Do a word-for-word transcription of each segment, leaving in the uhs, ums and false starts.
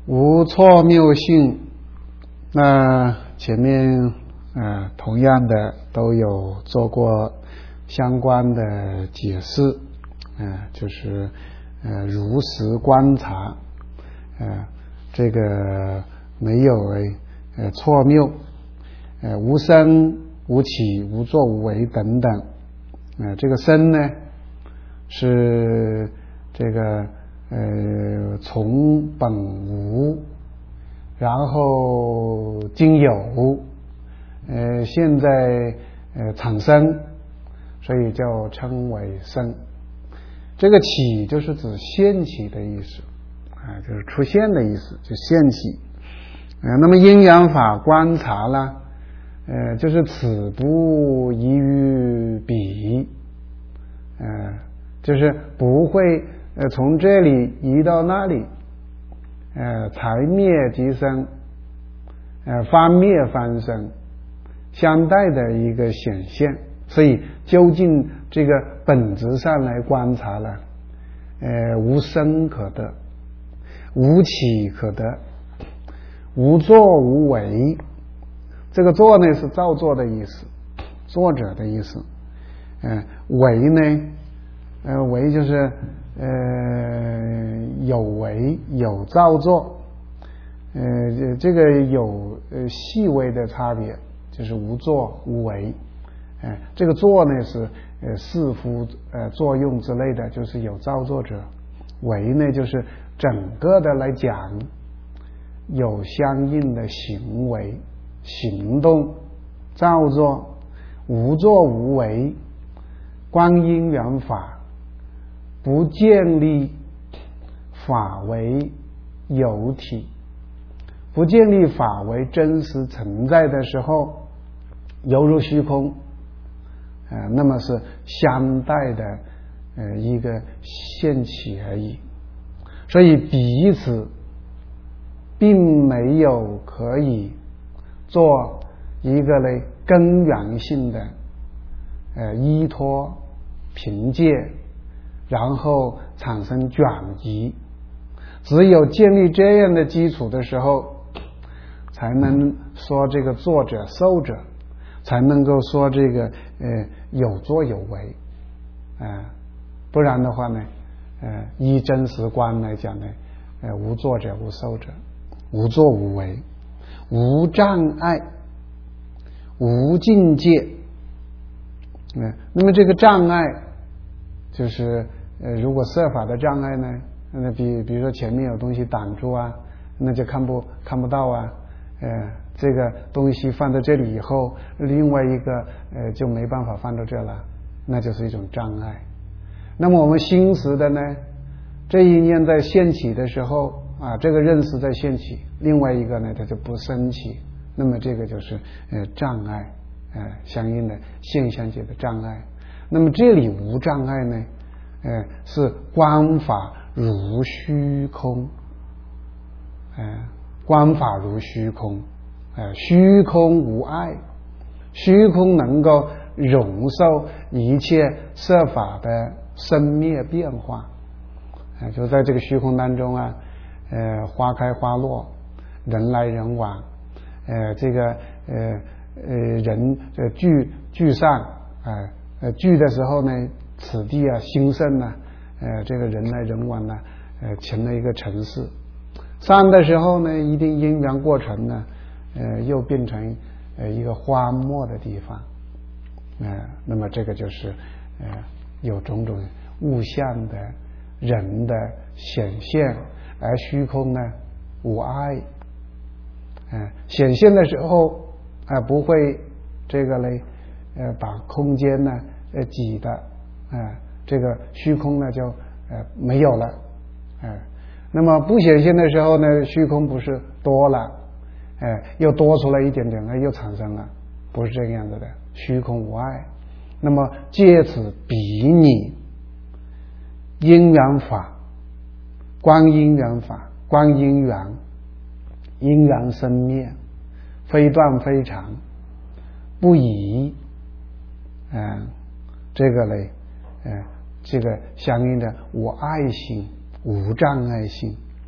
无错谬性，那前面呃同样的都有做过相关的解释，呃就是呃如实观察，呃这个没有呃错谬，呃无生无起无作无为等等，呃这个生呢是这个呃从本无，然后经有，呃现在呃产生，所以就称为生。这个起就是指现起的意思啊，就是出现的意思，就现起。呃那么阴阳法观察呢，呃就是此不移于彼，呃就是不会呃从这里移到那里，呃才灭即生，呃翻灭翻生相待的一个显现。所以究竟这个本质上来观察了，呃无生可得，无起可得，无作无为。这个作呢是造作的意思，作者的意思。呃为呢呃为就是呃有为有造作，呃这个有呃细微的差别，就是无作无为。呃这个作呢是呃事夫呃作用之类的，就是有造作者。为呢就是整个的来讲有相应的行为行动造作。无作无为，观因缘法，不建立法为有体，不建立法为真实存在的时候，犹如虚空，呃、那么是相待的呃一个现起而已。所以彼此并没有可以做一个呢根源性的呃依托凭借，然后产生转移。只有建立这样的基础的时候，才能说这个作者受者，才能够说这个呃有作有为，呃不然的话呢，呃依真实观来讲呢，呃无作者无受者，无作无为，无障碍，无境界。呃那么这个障碍就是呃如果设法的障碍呢，那比比如说前面有东西挡住啊，那就看不看不到啊，呃这个东西放在这里以后，另外一个呃就没办法放到这了，那就是一种障碍。那么我们心识的呢，这一念在现起的时候啊，这个认识在现起，另外一个呢它就不生起，那么这个就是呃障碍，呃相应的现象界的障碍。那么这里无障碍呢，呃是观法如虚空，呃观法如虚空，呃虚空无碍，虚空能够容受一切色法的生灭变化，呃就在这个虚空当中啊，呃花开花落，人来人往，呃这个呃呃人呃聚聚散，呃呃聚的时候呢，此地啊兴盛啊，呃这个人来人往呢，呃成了一个城市。散的时候呢，一定因缘过程呢，呃又变成呃一个荒漠的地方，呃那么这个就是呃有种种物象的人的显现，而虚空呢无碍，呃显现的时候啊、呃、不会这个嘞呃把空间呢呃挤的，呃这个虚空呢就呃没有了，呃那么不显现的时候呢，虚空不是多了，呃又多出来一点点，又产生了，不是这个样子的，虚空无碍。那么借此比拟因缘法，观因缘法，观因缘，因缘生灭，非断非常，不移，呃这个嘞呃这个相应的无碍性，无障碍性，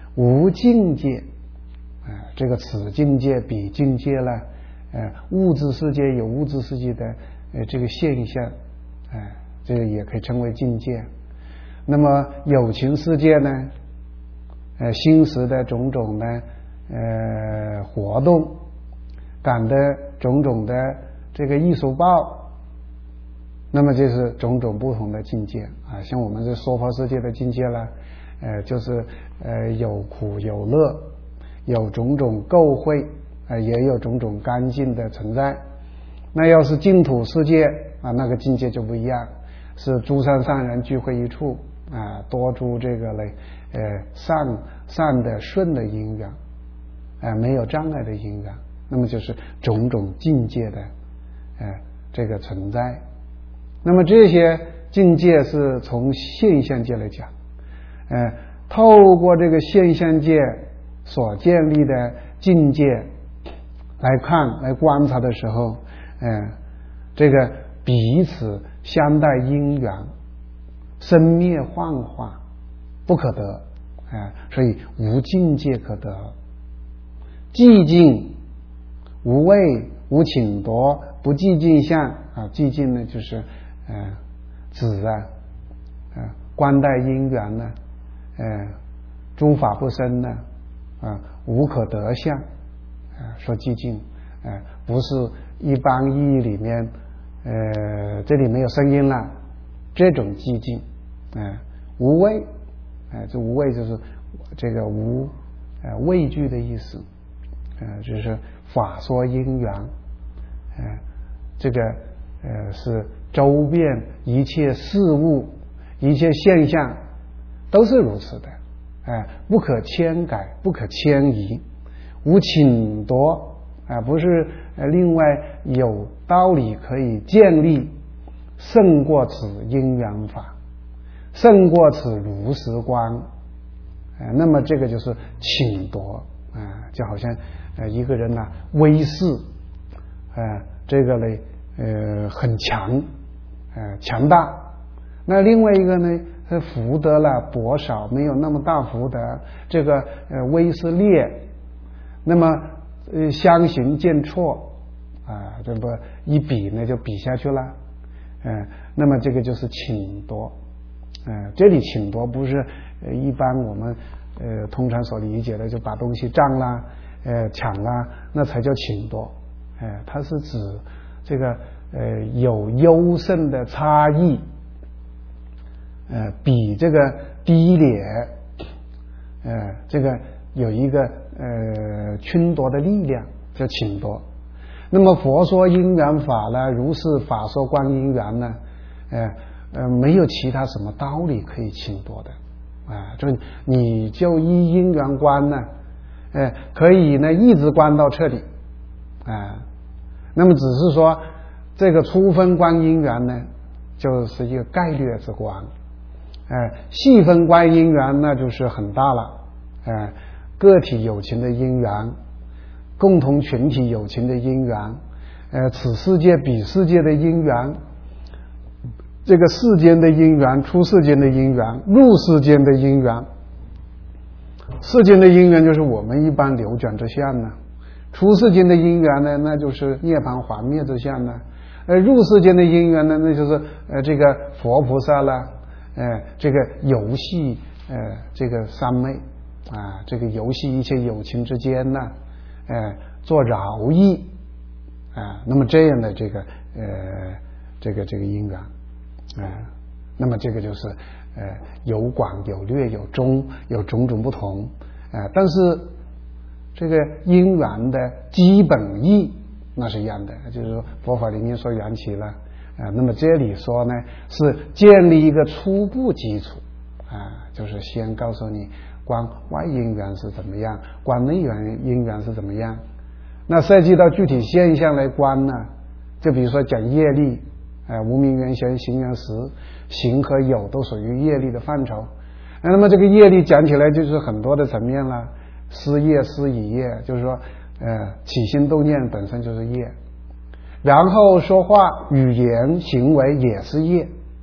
无境界，呃、这个此境界彼境界呢，呃、物质世界有物质世界的呃这个现象，呃、这个也可以称为境界。那么有情世界呢，呃，心识的种种的呃活动，感的种种的这个艺术报，那么这是种种不同的境界啊。像我们这娑婆世界的境界呢，呃，就是呃有苦有乐，有种种垢秽，呃，也有种种干净的存在。那要是净土世界啊，那个境界就不一样，是诸善善人聚会一处啊，多诸这个嘞，呃，善善的顺的因缘，啊，没有障碍的因缘，那么就是种种境界的，呃，这个存在。那么这些境界是从现象界来讲，呃，透过这个现象界所建立的境界来看来观察的时候，呃，这个彼此相待因缘，生灭幻化不可得，呃、所以无境界可得。寂静无畏无侵夺不寂静相啊，寂静呢就是呃指啊呃观待因缘呢，呃诸法不生呢啊无可得相啊，说寂静呃不是一般意义里面呃这里没有声音了这种寂静，呃无畏，呃这无畏就是这个无呃畏惧的意思，呃就是法说因缘，呃这个呃是周遍一切事物一切现象都是如此的，呃不可牵改不可迁移，无侵夺啊，不是呃另外有道理可以建立胜过此因缘法，胜过此如实观，呃那么这个就是侵夺啊、呃，就好像呃一个人呢、啊、威势呃这个呢呃很强呃强大，那另外一个呢福德了薄少，没有那么大福德，这个呃威势劣，那么呃相形见绌啊，这不一比呢就比下去了，呃那么这个就是侵夺，呃这里侵夺不是呃一般我们呃通常所理解的就把东西占啦呃抢啦，那才叫侵夺，呃它是指这个呃有优胜的差异，呃比这个低劣，呃这个有一个呃侵夺的力量叫侵夺。那么佛说因缘法呢，如是法说观因缘呢，呃呃没有其他什么道理可以侵夺的啊、呃，就你就依因缘观呢，呃可以呢一直观到彻底啊、呃。那么只是说这个初分观因缘呢，就是一个概略之观，呃细分观因缘那就是很大了，呃个体有情的因缘，共同群体有情的因缘，呃，此世界彼世界的因缘，这个世间的因缘，出世间的因缘，入世间的因缘。世间的因缘就是我们一般流转之相呢，出世间的因缘呢，那就是涅槃还灭之相呢，呃，入世间的因缘呢，那就是呃这个佛菩萨啦，呃，这个游戏呃这个三昧啊，这个游戏一切有情之间呢。呃，做饶益啊，那么这样的这个呃，这个这个因缘啊，那么这个就是呃有广有略有中有种种不同啊，但是这个因缘的基本义那是一样的，就是说佛法里面说缘起了啊，那么这里说呢是建立一个初步基础啊，就是先告诉你。观外因缘是怎么样，观内缘因缘是怎么样，那涉及到具体现象来观呢，就比如说讲业力，呃、无明缘现行缘识，行和有都属于业力的范畴，那么这个业力讲起来就是很多的层面了，思业思已业，就是说呃起心动念本身就是业，然后说话语言行为也是业，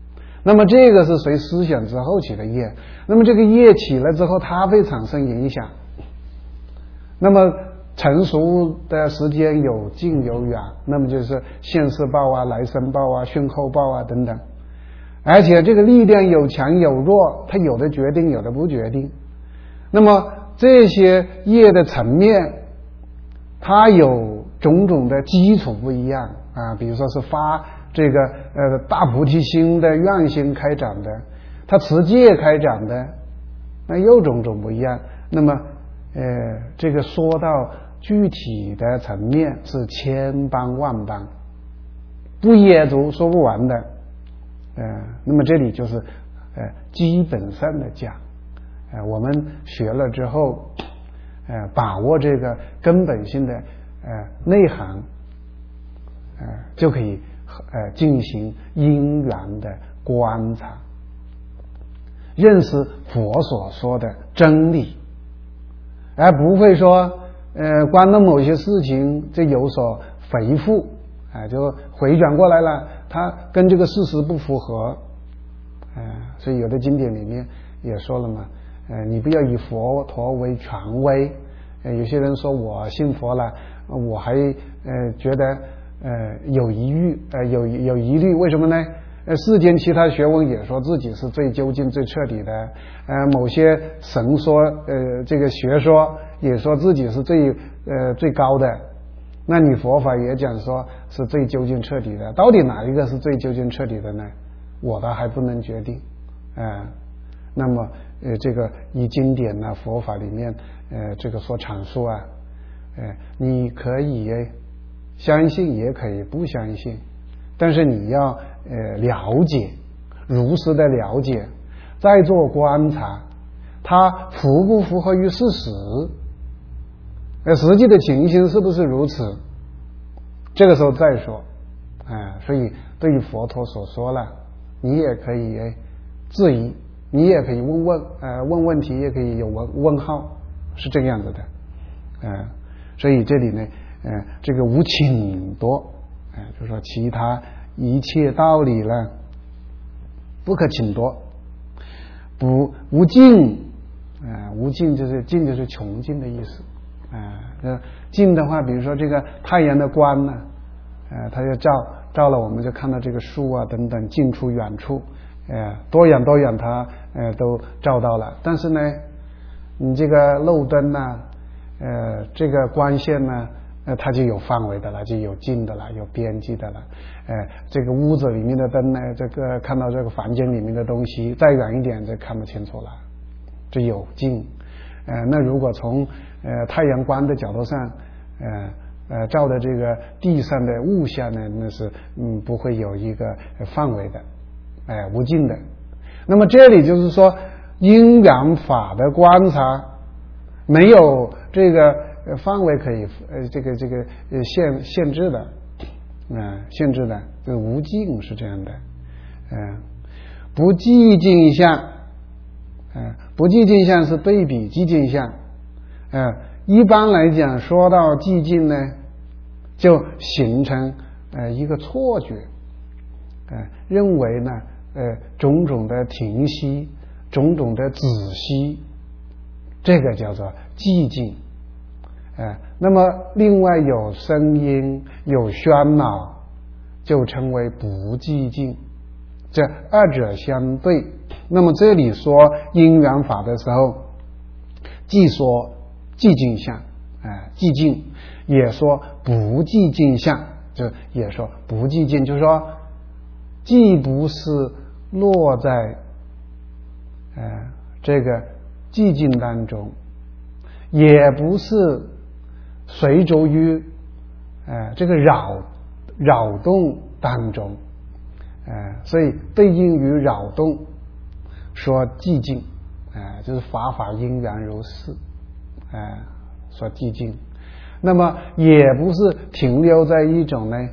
那么这个是随思想之后起的业，那么这个业起了之后，它会产生影响。那么成熟的时间有近有远，那么就是现世报啊、来生报啊、训后报啊等等。而且这个力量有强有弱，它有的决定，有的不决定。那么这些业的层面，它有种种的基础不一样啊，比如说是发这个呃大菩提心的愿心开展的，它持戒开展的，那又种种不一样。那么呃这个说到具体的层面是千般万般，不业足说不完的。呃那么这里就是呃基本上的讲，呃我们学了之后，呃把握这个根本性的呃内涵，呃就可以呃进行因缘的观察，认识佛所说的真理，而不会说呃观到某些事情这有所回复，啊、呃、就回转过来了，它跟这个事实不符合，呃所以有的经典里面也说了嘛，呃你不要以佛陀为权威。呃有些人说我信佛了，我还呃觉得呃有疑虑，呃有有疑虑，为什么呢？呃世间其他学问也说自己是最究竟最彻底的，呃某些神说呃这个学说也说自己是最呃最高的，那你佛法也讲说是最究竟彻底的，到底哪一个是最究竟彻底的呢？我倒还不能决定啊、呃。那么呃这个以经典啊佛法里面呃这个所阐述啊，呃你可以相信也可以不相信，但是你要呃了解，如实的了解，再做观察，它符不符合于事实，呃实际的情形是不是如此，这个时候再说啊、呃。所以对于佛陀所说了，你也可以质疑，你也可以问问呃问问题，也可以有问问号，是这个样子的，呃所以这里呢呃这个无请夺，呃就是说其他一切道理呢不可请夺，不无尽，呃无尽就是尽就是穷尽的意思，呃尽的话，比如说这个太阳的光呢，呃它就照照了，我们就看到这个树啊等等近处远处，呃多远多远它呃都照到了，但是呢你这个漏灯呢，呃这个光线呢呃它就有范围的了，就有近的了，有边际的了，呃这个屋子里面的灯呢，这个看到这个房间里面的东西再远一点就看不清楚了，这有近。呃那如果从呃太阳光的角度上呃呃照的这个地上的物象呢，那是嗯不会有一个范围的，哎、呃、无尽的。那么这里就是说因缘法的观察没有这个范围可以呃这个这个呃限限制的，嗯、呃、限制的，这个无尽是这样的，嗯、呃、不寂静相，嗯、呃不寂静相是对比寂静相，嗯、呃一般来讲说到寂静呢，就形成呃一个错觉，呃认为呢呃种种的停息，种种的止息，这个叫做寂静，呃那么另外有声音有喧闹就称为不寂静，这二者相对。那么这里说因缘法的时候，既说寂静相，呃寂静，也说不寂静相，就也说不寂静，就是说既不是落在呃这个寂静当中，也不是随着于呃这个扰扰动当中，呃所以对应于扰动说寂静，呃就是法法因缘如是，呃说寂静。那么也不是停留在一种呢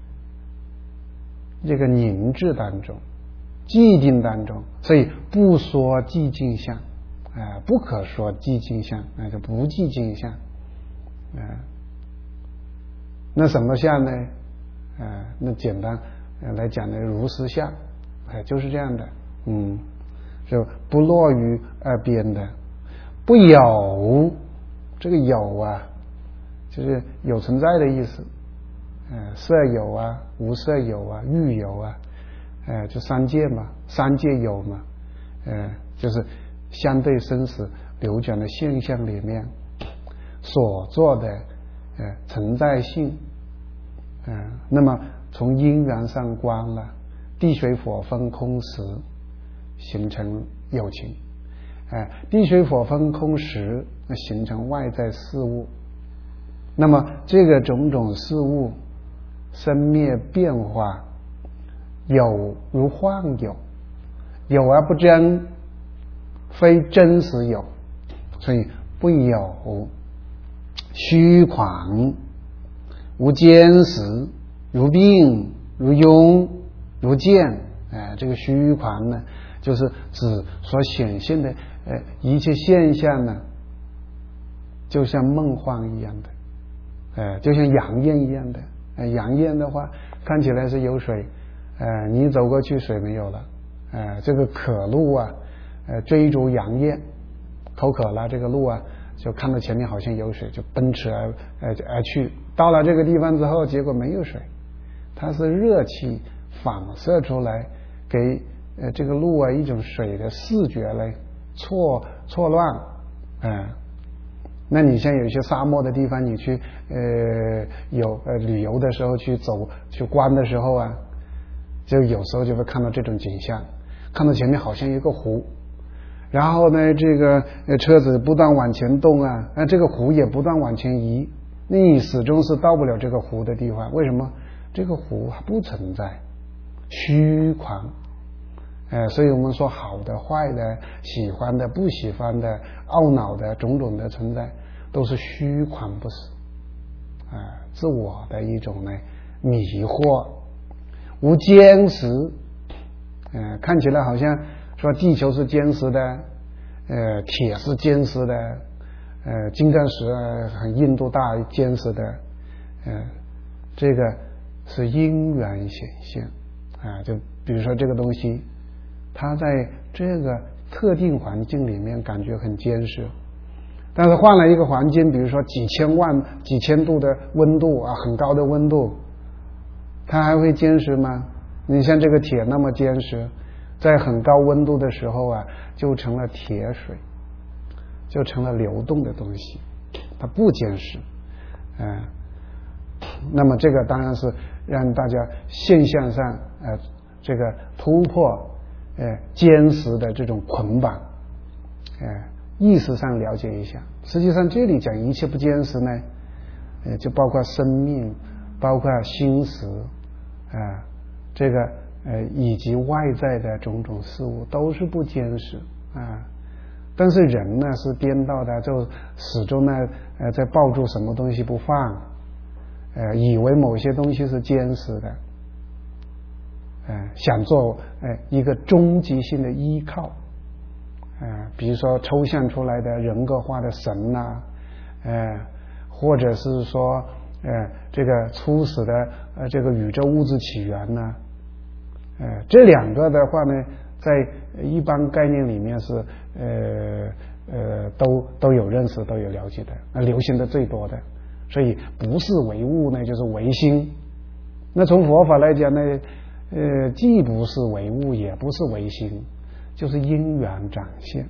这个凝滞当中寂静当中，所以不说寂静相，呃不可说寂静相，那就不寂静相，呃那什么相呢？呃那简单来讲呢，如实相， 哎，就是这样的，嗯，就不落于二边的，不有，这个有啊，就是有存在的意思，呃，色有啊，无色有啊，欲有啊，呃，就三界嘛，三界有嘛，呃，就是相对生死流转的现象里面所做的呃存在性，呃，那么从因缘上观了，地水火风空时形成有情，呃，地水火风空时形成外在事物，那么这个种种事物生灭变化，有如幻有，有而不真，非真实有，所以不有，虚诳，无坚实，如病，如庸，如见。哎，这个虚诳呢，就是指所显现的呃一切现象呢，就像梦幻一样的，呃，就像阳焰一样的。呃，阳焰的话，看起来是有水，呃，你走过去水没有了，呃，这个渴路啊，呃，追逐阳焰，口渴了，这个路啊，就看到前面好像有水，就奔驰而呃而去。到了这个地方之后，结果没有水，它是热气反射出来，给呃这个路啊一种水的视觉来错错乱，嗯、呃。那你像有些沙漠的地方，你去呃有呃旅游的时候去走去观的时候啊，就有时候就会看到这种景象，看到前面好像一个湖，然后呢这个呃车子不断往前动啊，那这个湖也不断往前移，你始终是到不了这个湖的地方，为什么？这个湖不存在，虚诳。呃，所以我们说好的、坏的、喜欢的、不喜欢的、懊恼的种种的存在，都是虚诳不实，啊、呃，自我的一种呢迷惑，无坚实，呃，看起来好像说地球是坚实的，呃，铁是坚实的，呃，金刚石啊很硬度大坚实的，呃，这个是因缘显现啊、呃，就比如说这个东西。它在这个特定环境里面感觉很坚实，但是换了一个环境，比如说几千万、几千度的温度啊，很高的温度，它还会坚实吗？你像这个铁那么坚实，在很高温度的时候啊，就成了铁水，就成了流动的东西，它不坚实。嗯、呃，那么这个当然是让大家现象上呃这个突破。呃，坚实的这种捆绑，呃，意识上了解一下。实际上，这里讲一切不坚实呢，呃，就包括生命，包括心识，啊、呃，这个呃，以及外在的种种事物都是不坚实啊、呃。但是人呢是颠倒的，就始终呢呃在抱住什么东西不放，呃，以为某些东西是坚实的。呃，想做呃一个终极性的依靠，呃，比如说抽象出来的人格化的神呐、啊，呃，或者是说呃这个初始的呃这个宇宙物质起源呐、啊，呃，这两个的话呢，在一般概念里面是呃呃都都有认识都有了解的，那流行的最多的，所以不是唯物呢，就是唯心。那从佛法来讲呢？呃，既不是唯物，也不是唯心，就是因缘展现。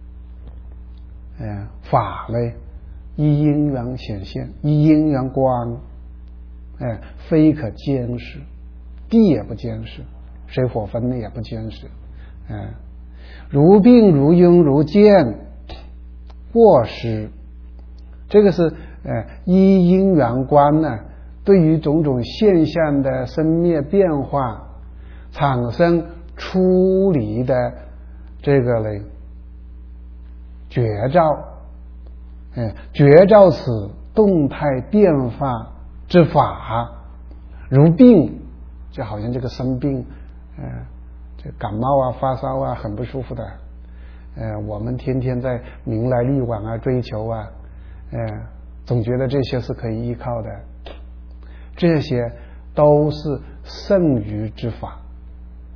呃，法呢，依因缘显现，依因缘观，哎、呃，非可坚实，地也不坚实，水火风呢也不坚实，嗯、呃，如病如痈如见，过失，这个是呃依因缘观呢。对于种种现象的生灭变化产生出离的这个呢觉照，嗯，觉照此动态变化之法，如病，就好像这个生病，呃，这感冒啊、发烧啊，很不舒服的，呃，我们天天在名来利往啊、追求啊，呃，总觉得这些是可以依靠的。这些都是剩余之法，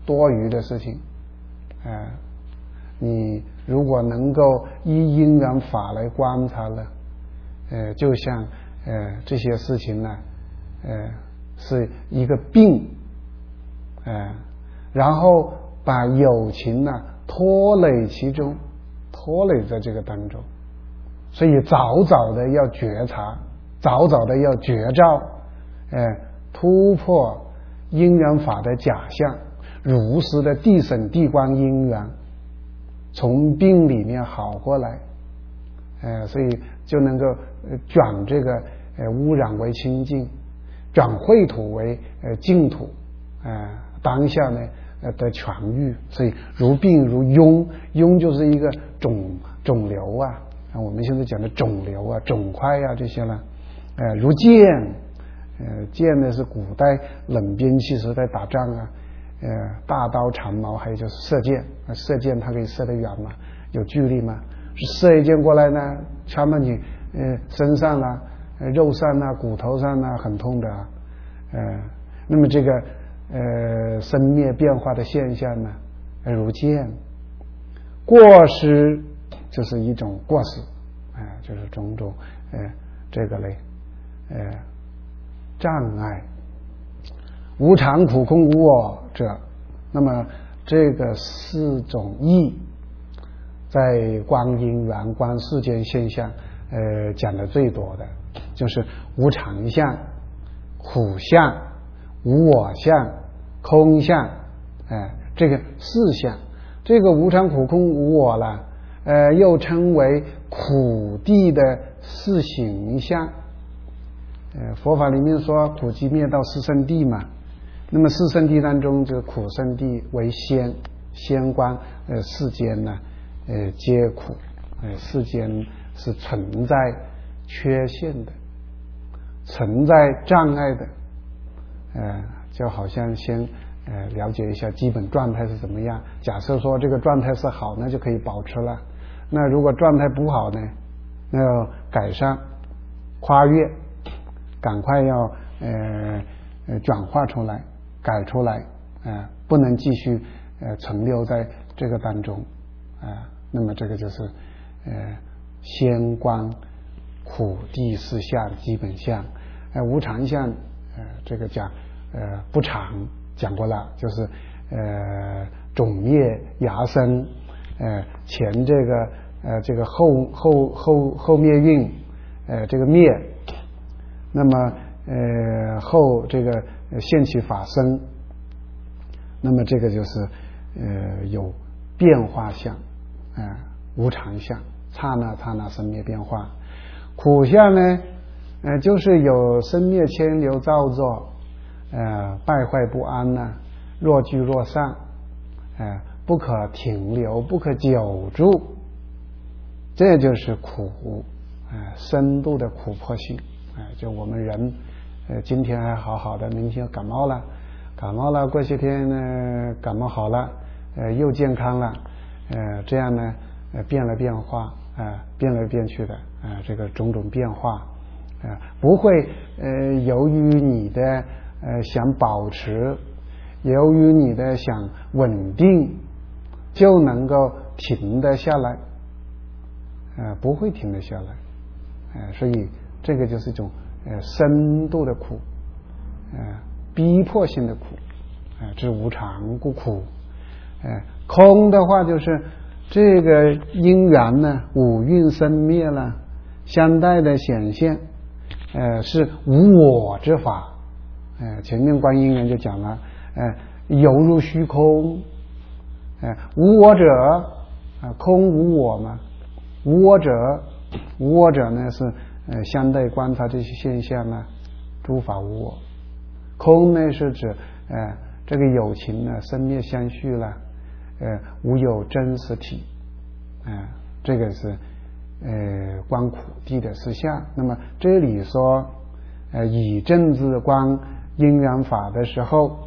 多余的事情。呃，你如果能够依因缘法来观察了，呃，就像呃这些事情呢，呃是一个病，呃，然后把有情呢拖累其中，拖累在这个当中，所以早早的要觉察，早早的要觉照，呃，突破因缘法的假象，如实的地审地观因缘，从病里面好过来，呃，所以就能够转这个呃污染为清净，转秽土为呃净土，呃，当下呢呃得痊愈。所以如病如痈，痈就是一个肿肿瘤啊，我们现在讲的肿瘤啊、肿块啊这些呢，呃，如箭，呃，箭呢是古代冷兵器时代打仗啊。呃，大刀长矛，还有就是射箭，射箭它可以射得远嘛，有距离嘛。射一箭过来呢，穿到你呃身上啦、呃、肉上啦、骨头上啦，很痛的。呃，那么这个呃生灭变化的现象呢，呃、如箭，过失就是一种过失，啊、呃，就是种种呃这个类呃障碍。无常、苦、空、无我者，那么这个四种义在观因缘、观世间现象呃讲的最多的就是无常相、苦相、无我相、空相，呃这个四相。这个无常、苦、空、无我啦，呃又称为苦谛的四行相。呃佛法里面说苦集灭道四圣谛嘛，那么四圣谛当中，这个苦圣谛为先，先观呃世间呢，呃皆苦，呃世间是存在缺陷的，存在障碍的，呃就好像先呃了解一下基本状态是怎么样。假设说这个状态是好，那就可以保持了。那如果状态不好呢，那要改善、跨越，赶快要呃呃转化出来。改出来，呃，不能继续呃存留在这个当中，啊、呃，那么这个就是呃先观苦谛四相基本相，呃无常相，呃这个讲呃不常讲过了，就是呃种灭芽生，呃前这个呃这个后后后后灭运，呃这个灭，那么呃后这个现起法生，那么这个就是呃有变化相，啊、呃、无常相，刹那刹那生灭变化。苦相呢，呃就是有生灭牵流造作，呃败坏不安呐、啊，若聚若散，呃不可停留，不可久住，这就是苦，呃深度的苦迫性，啊、呃、就我们人。呃，今天还好好的，明天感冒了，感冒了，过些天呢，感冒好了，呃，又健康了，呃，这样呢，呃，变了变化，啊、呃，变来变去的，啊、呃，这个种种变化，啊、呃，不会，呃，由于你的呃想保持，由于你的想稳定，就能够停得下来，呃，不会停得下来，呃，所以这个就是一种。呃，深度的苦，呃，逼迫性的苦，呃，这是无常故苦。呃，空的话就是这个因缘呢，五蕴生灭了，相待的显现，呃，是无我之法。呃，前面观因缘就讲了，呃，犹如虚空，呃，无我者，啊、呃，空无我嘛，无我者，无我者呢是。呃，相对观察这些现象呢，诸法无我。空呢是指呃这个有情呢生灭相续了，呃无有真实体，啊、呃、这个是呃观苦谛的事项。那么这里说呃以正智观因缘法的时候，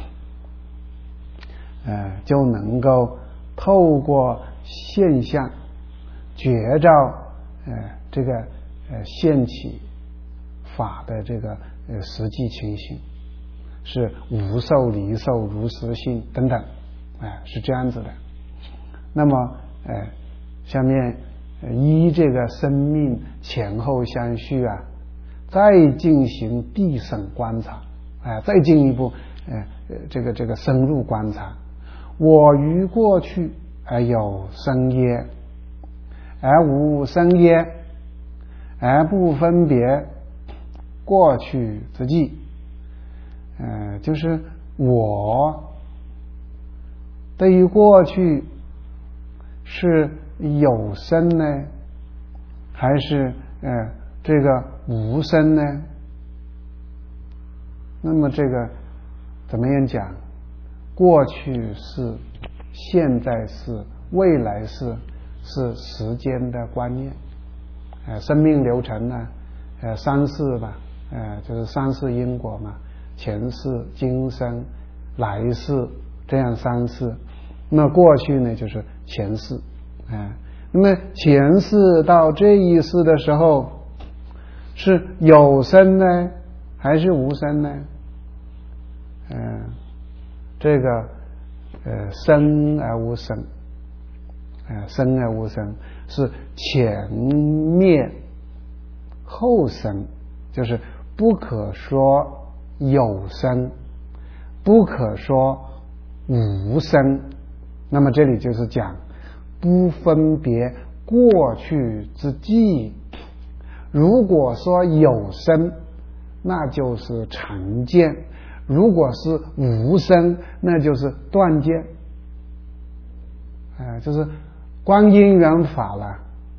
呃就能够透过现象觉照呃这个。呃，现起法的这个呃实际情形， 是无受离受如实性等等，哎，是这样子的。那么，哎，下面依这个生命前后相续啊，再进行递审观察，哎，再进一步，哎，这个这个深入观察。我于过去而有生耶，而无生耶，而不分别过去之际。呃，就是我对于过去是有生呢，还是呃这个无生呢？那么这个怎么样讲？过去是，现在是，未来是，是时间的观念。呃，生命流程呢，呃，三世吧，呃，就是三世因果嘛，前世、今生、来世这样三世。那过去呢，就是前世，啊、呃，那么前世到这一世的时候，是有生呢，还是无生呢？嗯、呃，这个呃，生而无生，呃，生而无生是前灭后生，就是不可说有生，不可说无生。那么这里就是讲不分别过去之际。如果说有生，那就是常见；如果是无生，那就是断见。呃，就是观因缘法了，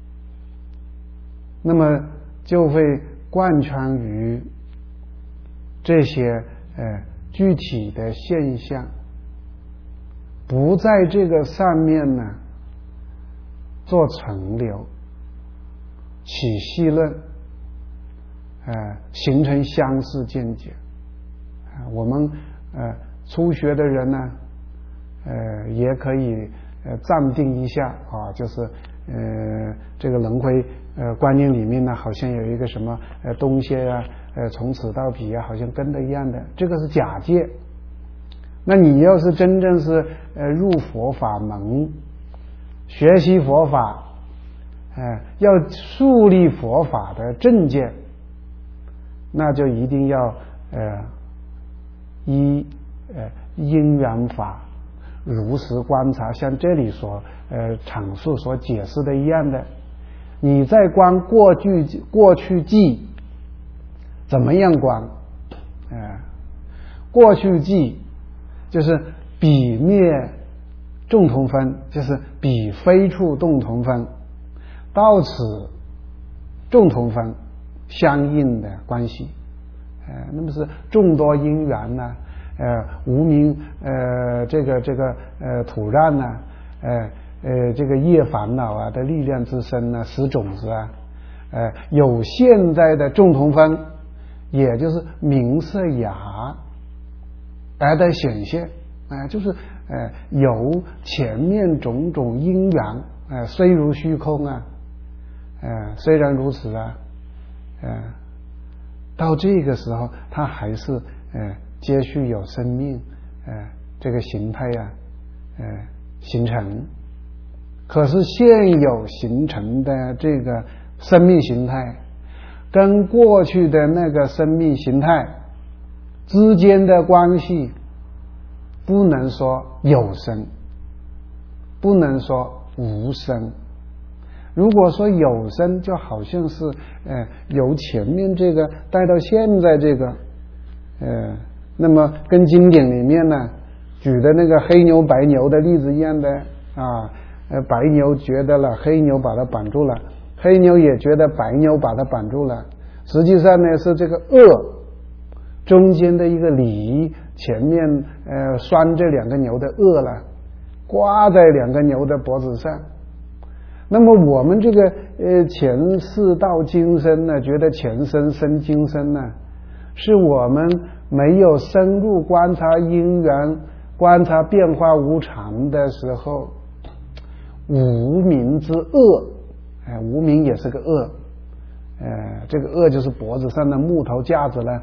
那么就会贯穿于这些呃具体的现象，不在这个上面呢做存留、起细论，呃，形成相似见解。呃、我们呃初学的人呢，呃，也可以呃暂定一下啊，就是呃这个轮回呃观念里面呢，好像有一个什么呃东西啊，呃从此到彼啊，好像跟的一样的，这个是假借。那你要是真正是呃入佛法门，学习佛法，呃要树立佛法的正见，那就一定要呃依呃因缘法如实观察，像这里所呃阐述所解释的一样的。你在观过去过去际，怎么样观？呃过去际就是彼灭众同分，就是彼非处众同分，到此众同分相应的关系。呃，那么是众多因缘呢，呃，无明呃这个这个呃土壤呢，呃呃这个业烦恼啊的力量之身呢，使种子啊，呃有现在的众同分，也就是名色雅而的显现，啊、呃，就是呃有前面种种因缘，呃虽如虚空啊，呃虽然如此啊，呃到这个时候，它还是呃接续有生命，呃这个形态呀、啊，呃形成。可是现有形成的这个生命形态，跟过去的那个生命形态之间的关系，不能说有生，不能说无生。如果说有生，就好像是呃由前面这个带到现在这个，呃，那么跟经典里面呢举的那个黑牛白牛的例子一样的啊，呃，白牛觉得了，黑牛把它绑住了，黑牛也觉得白牛把它绑住了。实际上呢，是这个恶中间的一个理，前面呃拴这两个牛的恶了，挂在两个牛的脖子上。那么我们这个呃前世到今生呢，觉得前生生今生呢，是我们没有深入观察因缘、观察变化无常的时候，无明之恶，哎，无明也是个恶，呃，这个恶就是脖子上的木头架子了，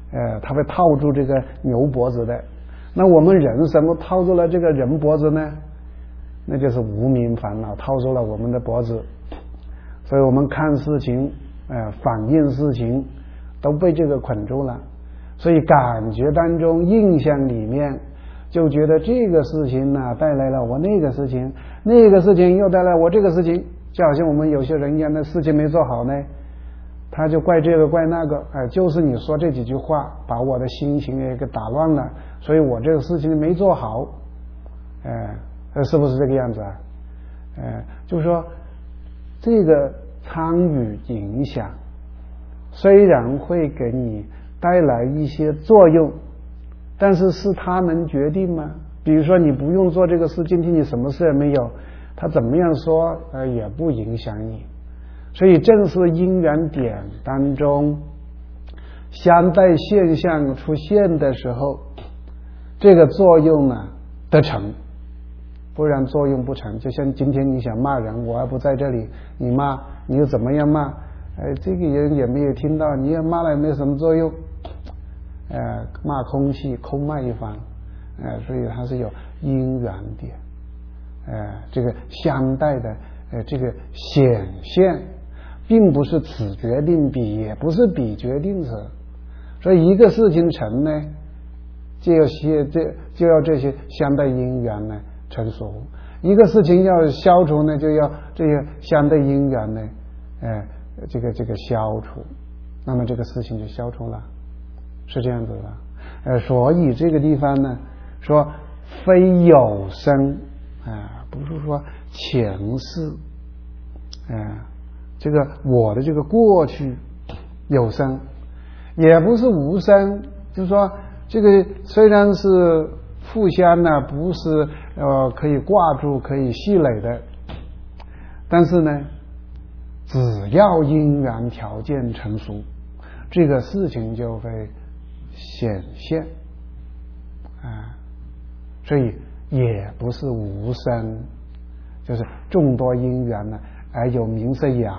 呃，他会套住这个牛脖子的。那我们人什么套住了这个人脖子呢？那就是无明烦恼套住了我们的脖子，所以我们看事情，呃，反应事情都被这个捆住了。所以感觉当中、印象里面，就觉得这个事情呢、啊、带来了我那个事情，那个事情又带来我这个事情，就好像我们有些人一样，的事情没做好呢，他就怪这个怪那个，哎、呃，就是你说这几句话把我的心情也给打乱了，所以我这个事情没做好，哎、呃，是不是这个样子啊？呃，就是说这个参与影响，虽然会给你带来一些作用，但是是他能决定吗？比如说你不用做这个事，今天你什么事也没有，他怎么样说呃也不影响你。所以正是因缘点当中相待现象出现的时候，这个作用呢得成，不然作用不成。就像今天你想骂人，我还不在这里，你骂你又怎么样骂？哎，这个人也没有听到，你也骂了也没什么作用。呃，骂空气，空骂一番，呃，所以它是有因缘点，呃，这个相待的，呃，这个显现，并不是此决定彼，也不是彼决定此，所以一个事情成呢，就要些这就要这些相待因缘呢成熟；一个事情要消除呢，就要这些相对因缘呢，呃，这个这个消除，那么这个事情就消除了。是这样子的，呃，所以这个地方呢，说非有生啊、呃，不是说前世，啊、呃，这个我的这个过去有生，也不是无生，就是说这个虽然是互相呢，不是呃可以挂住、可以系垒的，但是呢，只要因缘条件成熟，这个事情就会显现啊，所以也不是无生，就是众多因缘呢，而有名色雅，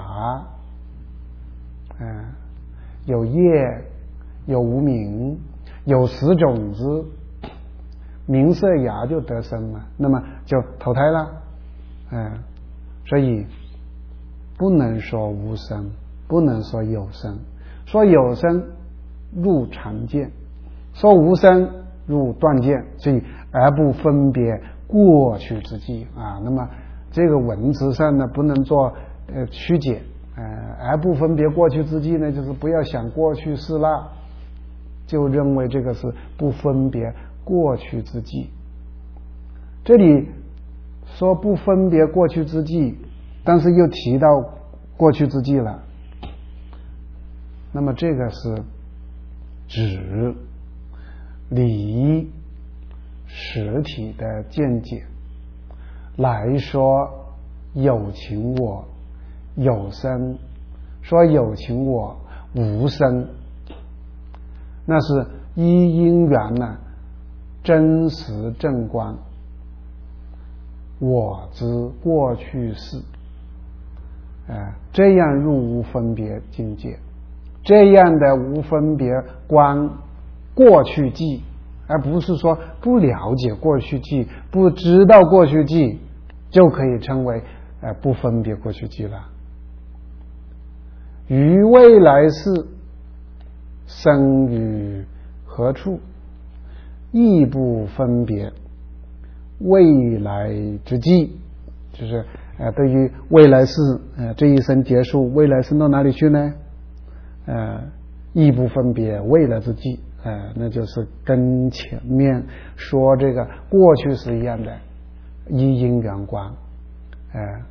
啊，有业，有无明，有识种子，名色雅就得生了，那么就投胎了，啊，所以不能说无生，不能说有生，说有生入常见，说无生入断见，所以而不分别过去之际啊。那么这个文字上呢，不能做呃曲解，呃，而不分别过去之际呢，就是不要想过去式了，就认为这个是不分别过去之际。这里说不分别过去之际，但是又提到过去之际了，那么这个是指离实体的见解来说有情我有生，说有情我无生，那是依因缘呢真实正观我之过去式，呃，这样入无分别境界，这样的无分别观过去际，而不是说不了解过去际，不知道过去际就可以称为呃不分别过去际了。于未来世生于何处，亦不分别未来之际，就是呃对于未来世呃这一生结束，未来生到哪里去呢？呃亦不分别未来之际，呃那就是跟前面说这个过去是一样的，依因缘观，呃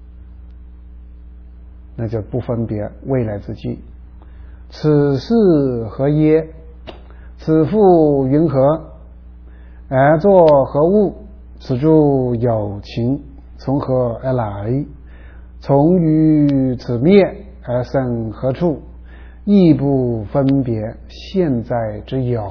那就不分别未来之际。此事何耶？此复云何？而作何物？此诸有情从何而来？从于此灭而生何处？亦不分别现在之有。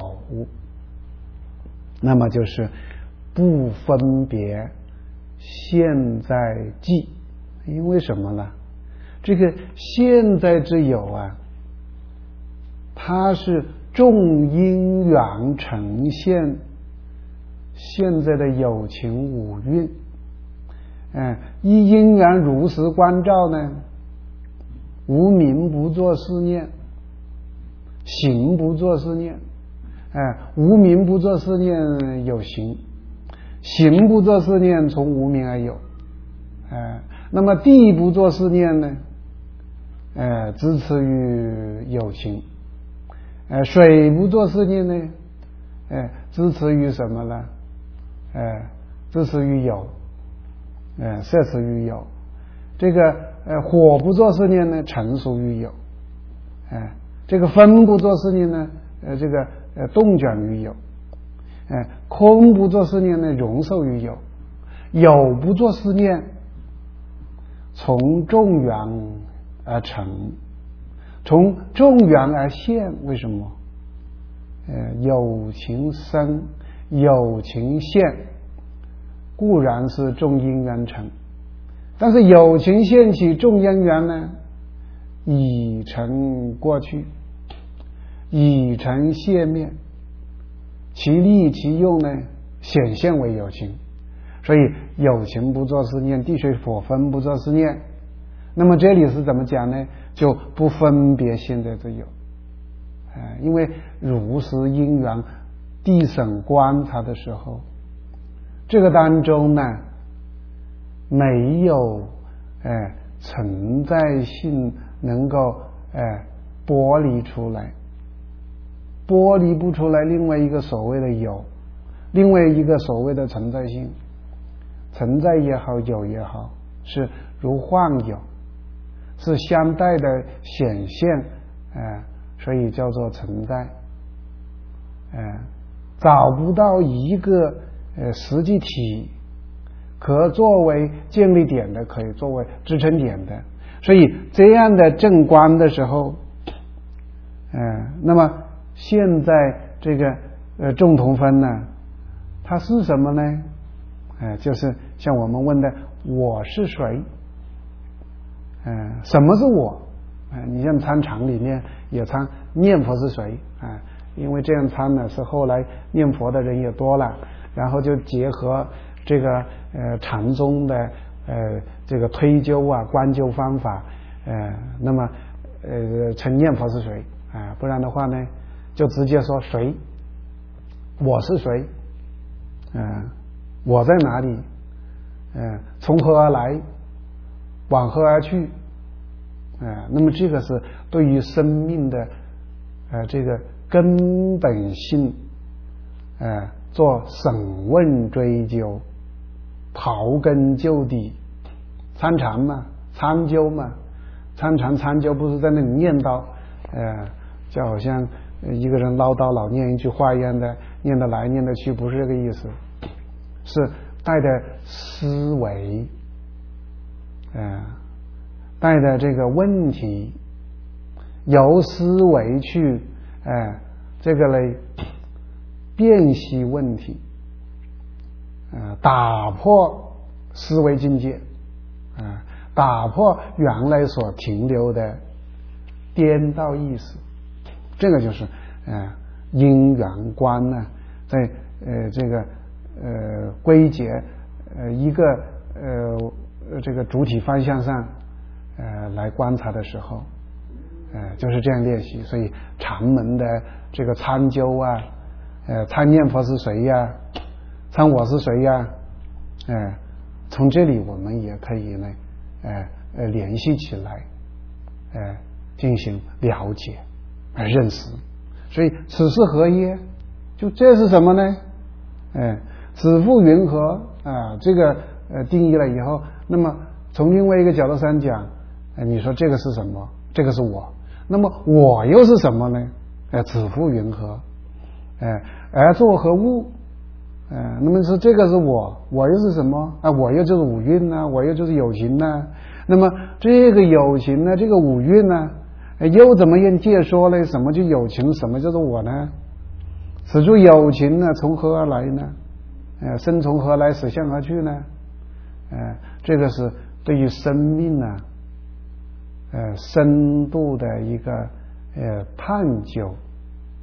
那么就是不分别现在际，因为什么呢？这个现在之有啊，它是众因缘呈现现在的有情五蕴。嗯，依因缘如实观照呢，无明不作是念，行不作是念。哎，无明不作是念有行，行不作是念从无明而有。哎，那么地不作是念呢？哎，支持于有情。哎，水不作是念呢？哎，支持于什么呢？哎，支持于有。哎，摄持于有。这个呃火不作是念呢，成熟于有。哎，这个风不作是念呢，呃这个呃动卷于有。哎，空不作是念呢，容受于有。有不作是念，从众缘而成，从众缘而现。为什么？呃，有情生，有情现，固然是众因缘成，但是有情现起众因缘呢，已成过去，已成谢灭，其利其用呢，显现为有情。所以有情不作是念，地水火风不作是念。那么这里是怎么讲呢？就不分别现在之有。呃、因为如实因缘地审观察的时候，这个当中呢没有呃存在性能够呃剥离出来，剥离不出来另外一个所谓的有，另外一个所谓的存在性。存在也好，有也好，是如幻有，是相待的显现，呃所以叫做存在。呃找不到一个呃实际体可作为建立点的，可以作为支撑点的。所以这样的正观的时候，呃那么现在这个呃众同分呢，它是什么呢？呃就是像我们问的我是谁。呃什么是我？呃你像参禅里面也参念佛是谁啊、呃？因为这样参呢，是后来念佛的人也多了，然后就结合这个呃禅宗的呃这个推究啊观究方法，呃那么呃称念佛是谁啊、呃？不然的话呢，就直接说谁，我是谁，嗯、呃，我在哪里，嗯、呃，从何而来，往何而去。呃，那么这个是对于生命的呃这个根本性呃做审问追究，刨根究底。参禅嘛，参究嘛，参禅参究不是在那里念叨，呃就好像一个人唠叨老念一句话一样的，念得来念得去，不是这个意思，是带着思维，呃带着这个问题，由思维去呃这个来辨析问题，呃打破思维境界，呃打破原来所停留的颠倒意识。这个就是呃因缘观呢，在呃这个呃归结呃一个呃这个主体方向上呃来观察的时候，呃就是这样练习。所以禅门的这个参究啊，呃参念佛是谁呀，参我是谁呀，呃从这里我们也可以呢呃呃联系起来，呃进行了解呃认识。所以此是何耶？就这是什么呢？呃子复云何啊、呃？这个呃定义了以后，那么从另外一个角度上讲，呃、你说这个是什么？这个是我。那么我又是什么呢？呃子复云何？呃而作何物？呃那么是这个是我，我又是什么啊、呃？我又就是五蕴呢、啊，我又就是有情呢、啊。那么这个有情呢，这个五蕴呢？又怎么样介说呢？什么叫有情？什么叫做我呢？此处有情呢，从何而来呢？呃，生从何来，死向何去呢？呃，这个是对于生命呢，呃，深度的一个呃探究，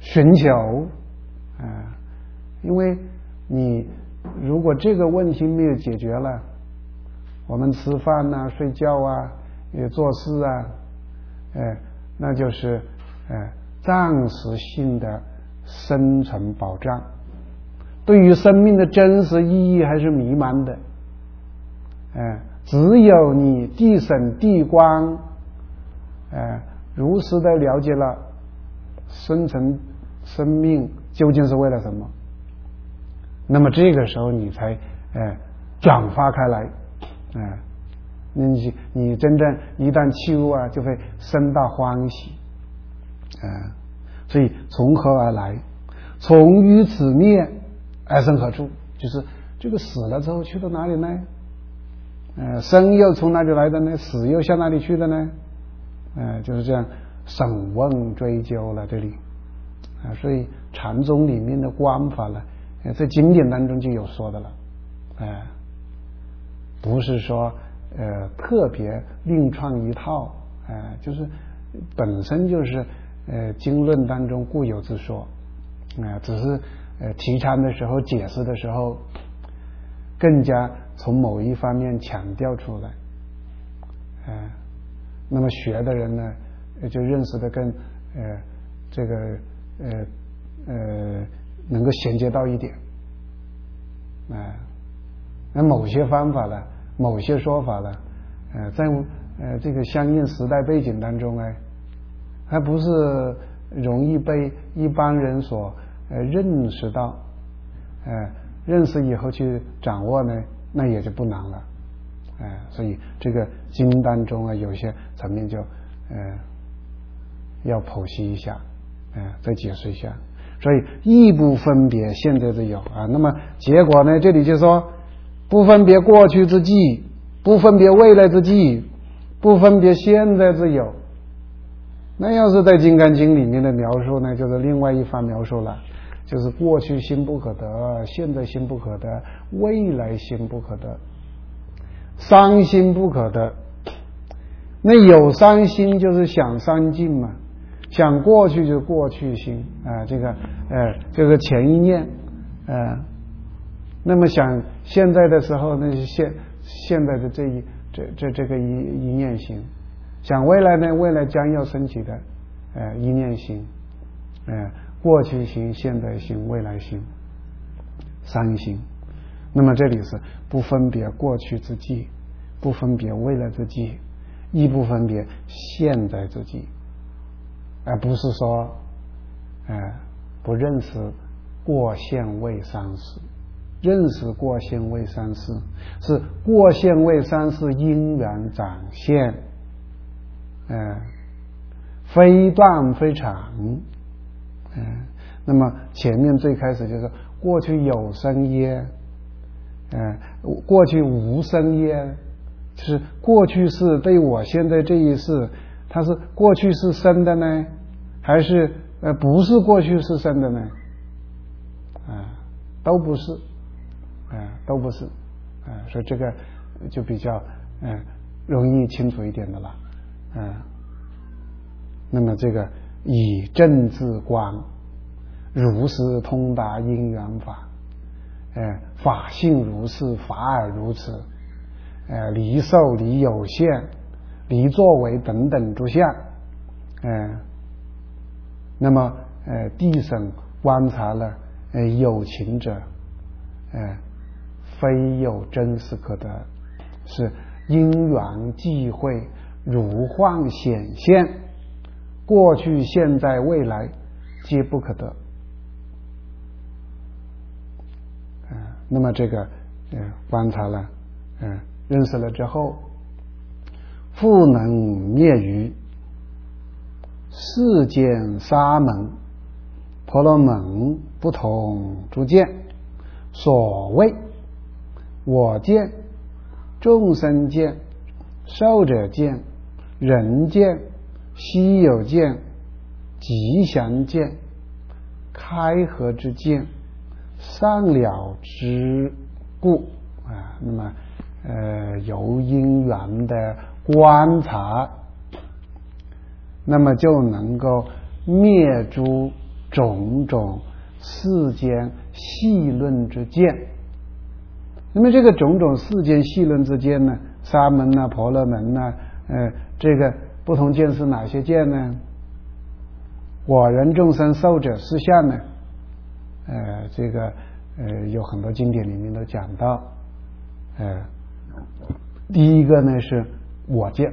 寻求啊、呃，因为你如果这个问题没有解决了，我们吃饭啊、睡觉啊、也做事啊，呃，那就是呃暂时性的生存保障，对于生命的真实意义还是迷茫的。呃，只有你地审地观，呃，如实的了解了生存生命究竟是为了什么，那么这个时候你才呃转发开来，呃，你你真正一旦契悟啊，就会生大欢喜，呃，所以从何而来？从于此灭而生何处？就是这个死了之后去到哪里呢？呃，生又从哪里来的呢？死又向哪里去的呢？呃，就是这样审问追究了这里啊、呃，所以禅宗里面的观法呢，呃，在经典当中就有说的了，呃，不是说呃特别另创一套，呃，就是本身就是呃经论当中固有之说，啊、呃，只是呃提倡的时候解释的时候，更加从某一方面强调出来，呃，那么学的人呢，就认识的更呃这个呃呃能够衔接到一点，啊、呃，那某些方法呢，某些说法呢，呃，在呃这个相应时代背景当中呢，还不是容易被一般人所呃认识到，呃，认识以后去掌握呢，那也就不难了，呃，所以这个经当中啊，有些层面就呃要剖析一下，呃，再解释一下。所以亦不分别现在之有啊，那么结果呢，这里就说不分别过去之际，不分别未来之际，不分别现在之有。那要是在《金刚经》里面的描述呢，就是另外一番描述了，就是过去心不可得，现在心不可得，未来心不可得，三心不可得。那有三心就是想三境嘛，想过去就过去心啊、呃，这个呃这个前一念呃，那么想现在的时候，那是现现在的这一这这这个一一念心，想未来呢，未来将要升起的呃一念心，呃过去心、现在心、未来心，三心。那么这里是不分别过去之际，不分别未来之际，亦不分别现在之际，而不是说呃不认识过现未三世。认识过现未三世，是过现未三世因缘展现，呃，非断非常，呃，那么前面最开始就是过去有生耶，呃，过去无生耶，就是过去世对我现在这一世，它是过去世生的呢，还是呃不是过去世生的呢？啊、呃，都不是。呃、都不是，呃，所以这个就比较呃容易清楚一点的了，呃，那么这个以正自观，如是通达因缘法，呃，法性如是，法尔如此，呃，离受离有限，离作为等等诸相，呃，那么呃地审观察了呃有情者，呃。非有真实可得，是因缘际会如幻显现，过去现在未来皆不可得。呃、那么这个呃观察了呃认识了之后，复能灭于世间沙门婆罗门不同诸见，所谓我见、众生见、寿者见、人见、稀有见、吉祥见、开合之见、善了之故啊，那么呃由因缘的观察，那么就能够灭诸种种世间细论之见。那么这个种种世间细论之见呢，沙门呐、婆罗门呐、呃，这个不同见是哪些见呢？我人众生寿者实相呢？呃，这个呃有很多经典里面都讲到，呃，第一个呢是我见，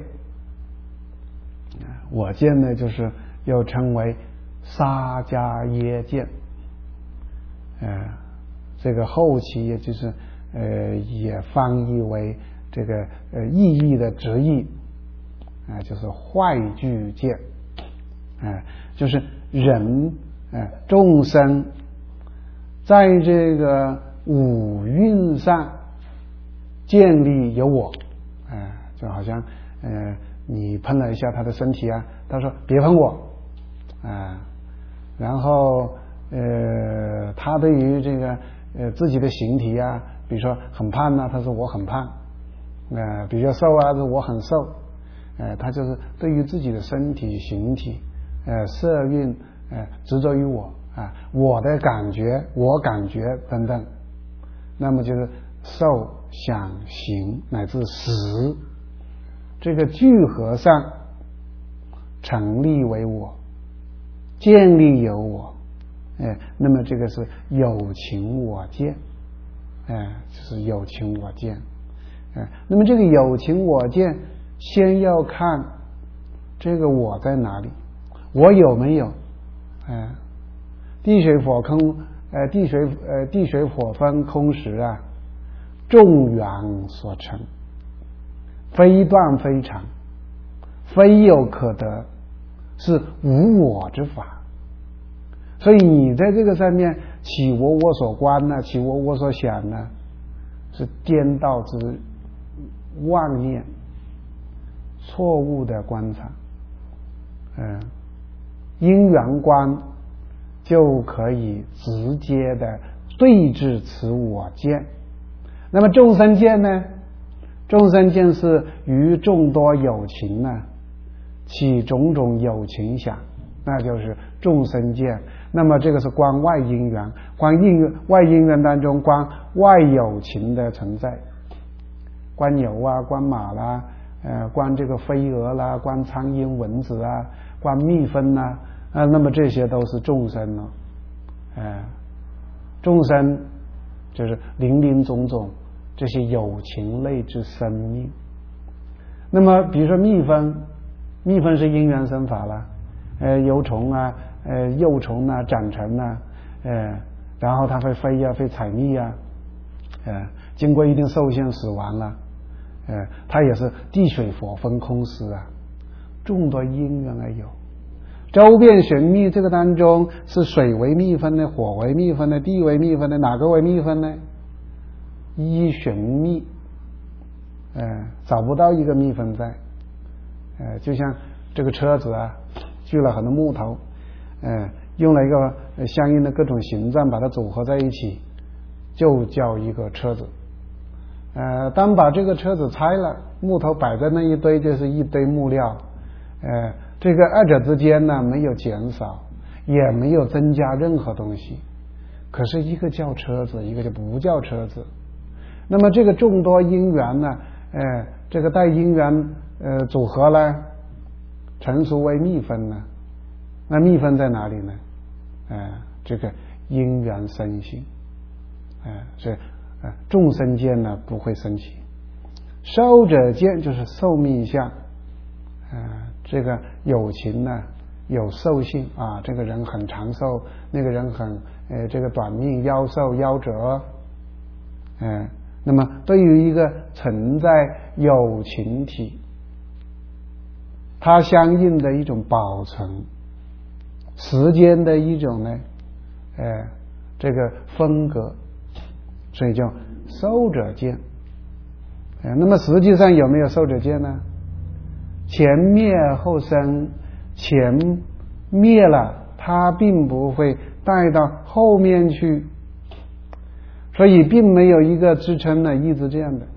我见呢就是又称为沙迦耶见，呃，这个后期也就是呃也翻译为这个呃意义的直译，啊、呃，就是坏句见，啊、呃，就是人呃众生在这个五蕴上建立有我，啊、呃，就好像呃你碰了一下他的身体啊，他说别碰我，啊、呃，然后呃他对于这个呃自己的形体啊，比如说很胖啊，他说我很胖，呃比较瘦啊，说我很瘦，呃他就是对于自己的身体形体呃色蕴呃执着于我啊，我的感觉我感觉等等，那么就是受想行乃至识这个聚合上成立为我，建立有我，哎，那么这个是有情我见，哎，就是有情我见，哎，那么这个有情我见，先要看这个我在哪里，我有没有？哎，地水火空，呃，地水呃地水火风空时啊，众缘所成，非断非常，非有可得，是无我之法。所以你在这个上面起我我所观呢，起我我所想呢，是颠倒之妄念，错误的观察。嗯，因缘观就可以直接的对峙此我见。那么众生见呢？众生见是于众多有情呢起种种有情想，那就是众生见。那么这个是观外因缘，观因外因缘当中观外有情的存在，观牛啊，观马啦，呃，观这个飞蛾啦，观苍蝇蚊子啊，观蜜蜂啊，啊，那么这些都是众生了，呃，众生就是林林总总这些有情类之生命。那么比如说蜜蜂，蜜蜂是因缘生法了，呃，幼虫啊，呃，幼虫啊，长成啊，呃，然后它会飞呀、啊，会采蜜呀、啊，呃，经过一定寿限死亡了，呃，它也是地水火风空时啊，众多因缘而有。周遍寻觅这个当中是水为蜜蜂呢，火为蜜蜂呢，地为蜜蜂呢，哪个为蜜蜂呢？依寻觅，呃，找不到一个蜜蜂在，呃，就像这个车子啊，锯了很多木头，呃，用了一个相应的各种形状把它组合在一起，就叫一个车子。呃，当把这个车子拆了，木头摆在那一堆就是一堆木料，呃，这个二者之间呢没有减少，也没有增加任何东西，可是一个叫车子，一个就不叫车子。那么这个众多因缘呢，呃，这个带因缘呃组合呢，成熟为蜜蜂呢，那蜜蜂在哪里呢？呃，这个因缘生性，呃，所以呃众生见呢不会升起，寿者见就是寿命相，呃，这个有情呢有寿性啊，这个人很长寿，那个人很呃这个短命，夭寿夭折，嗯、呃。那么对于一个存在有情体，它相应的一种保存时间的一种呢呃这个分隔，所以叫寿者见。呃那么实际上有没有寿者见呢？前灭后生，前灭了它并不会带到后面去，所以并没有一个支撑呢一直这样的。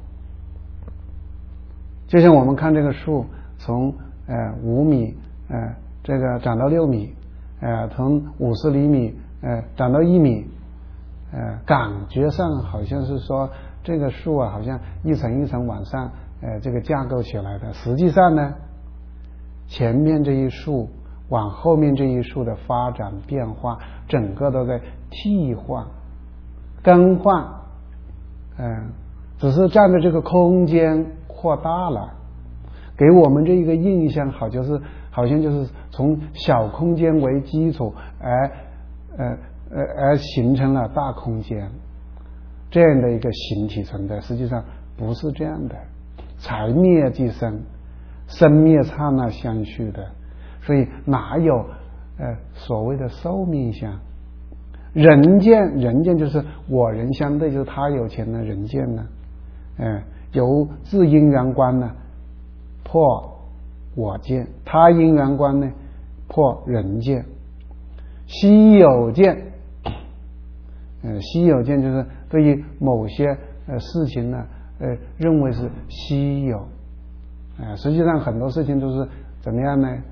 就像我们看这个树从呃五米呃这个长到六米， 呃，从五十厘米呃长到一米，呃，感觉上好像是说这个树啊，好像一层一层往上呃这个架构起来的，实际上呢，前面这一束往后面这一束的发展变化，整个都在替换、更换，嗯、呃，只是占的这个空间扩大了，给我们这一个印象，好就是好像就是从小空间为基础，而呃呃而形成了大空间这样的一个形体存在。实际上不是这样的，财灭即生，生灭刹那相续的，所以哪有呃所谓的寿命相？人见，人见就是我人相对，就是他有钱的人见呢，嗯、呃，由自因缘观呢破我见，他因缘观呢破人见。稀有见，呃，稀有见就是对于某些呃事情呢，呃，认为是稀有，啊、呃，实际上很多事情都是怎么样呢？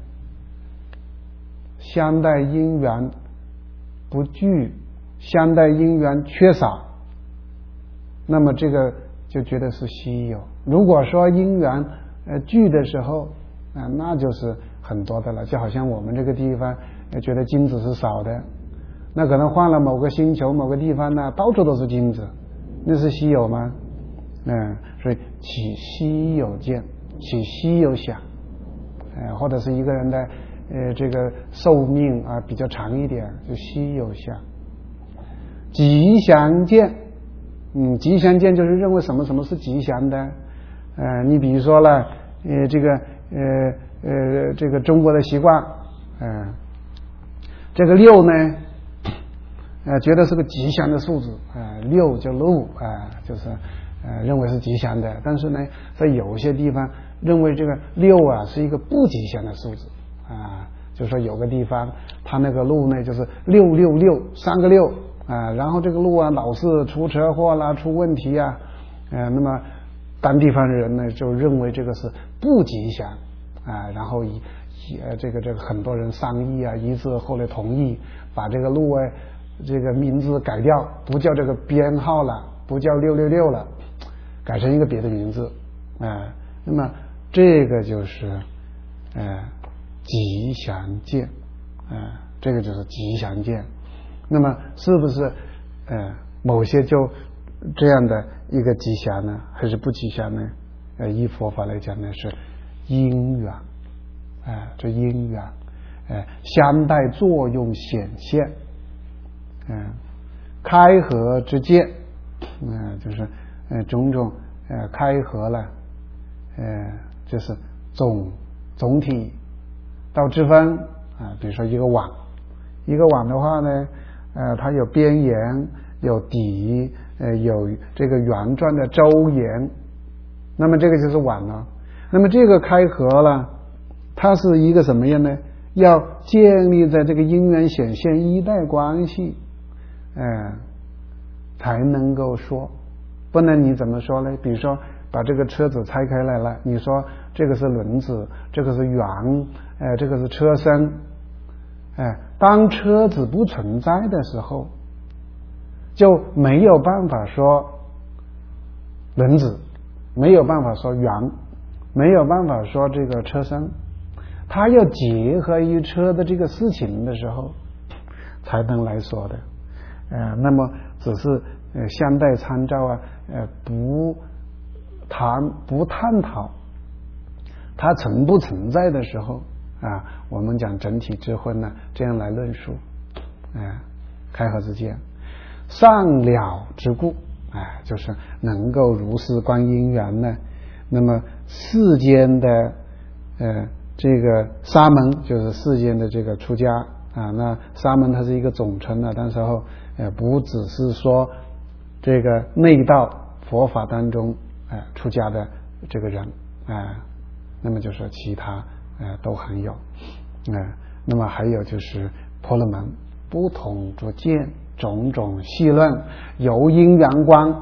相待因缘不具，相待因缘缺少，那么这个就觉得是稀有。如果说因缘呃具的时候，啊、呃，那就是很多的了。就好像我们这个地方呃觉得金子是少的，那可能换了某个星球某个地方呢，到处都是金子，那是稀有吗？嗯，所以起稀有见，起稀有想，呃，或者是一个人的呃这个寿命啊比较长一点，就稀有想。吉祥见，嗯，吉祥见就是认为什么什么是吉祥的，呃，你比如说了，呃，这个呃呃这个中国的习惯，呃，这个六呢，呃，觉得是个吉祥的数字，呃，六就禄，啊、呃，就是呃认为是吉祥的，但是呢，在有些地方认为这个六啊是一个不吉祥的数字，啊、呃，就说有个地方它那个路呢就是六六六三个六。啊，然后这个路啊老是出车祸啦，出问题啊，呃，那么当地方人呢就认为这个是不吉祥啊，然后以呃这个这个很多人商议啊，一致后来同意把这个路啊这个名字改掉，不叫这个编号了，不叫六六六了，改成一个别的名字啊。那么这个就是呃吉祥见啊，这个就是吉祥见。那么是不是呃某些就这样的一个吉祥呢，还是不吉祥呢？呃，依佛法来讲呢，是因缘，啊、呃，这因缘，呃，相待作用显现，嗯、呃，开合之见，嗯、呃，就是呃种种呃开合了，呃，就是总总体到之分啊、呃，比如说一个网，一个网的话呢。呃，它有边沿，有底，呃，有这个圆转的周沿，那么这个就是网了。那么这个开合了，它是一个什么样呢？要建立在这个因缘显现一代关系，呃，才能够说，不能你怎么说呢？比如说把这个车子拆开来了，你说这个是轮子，这个是圆，呃，这个是车身。哎，当车子不存在的时候，就没有办法说轮子，没有办法说圆，没有办法说这个车身，它要结合于车的这个事情的时候，才能来说的。呃，那么只是呃相待参照啊，呃不谈不探讨它存不存在的时候。啊，我们讲整体之婚呢，这样来论述，啊，开合之见，上了之故，啊，就是能够如是观因缘呢。那么世间的呃这个沙门，就是世间的这个出家啊，那沙门它是一个总称呢，但是后呃不只是说这个内道佛法当中呃出家的这个人啊，那么就说其他。呃，都很有，呃，那么还有就是婆罗门不同着见，种种细论，由因缘观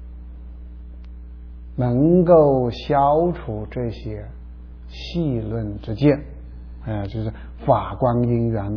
能够消除这些细论之见，呃，就是法观因缘呢，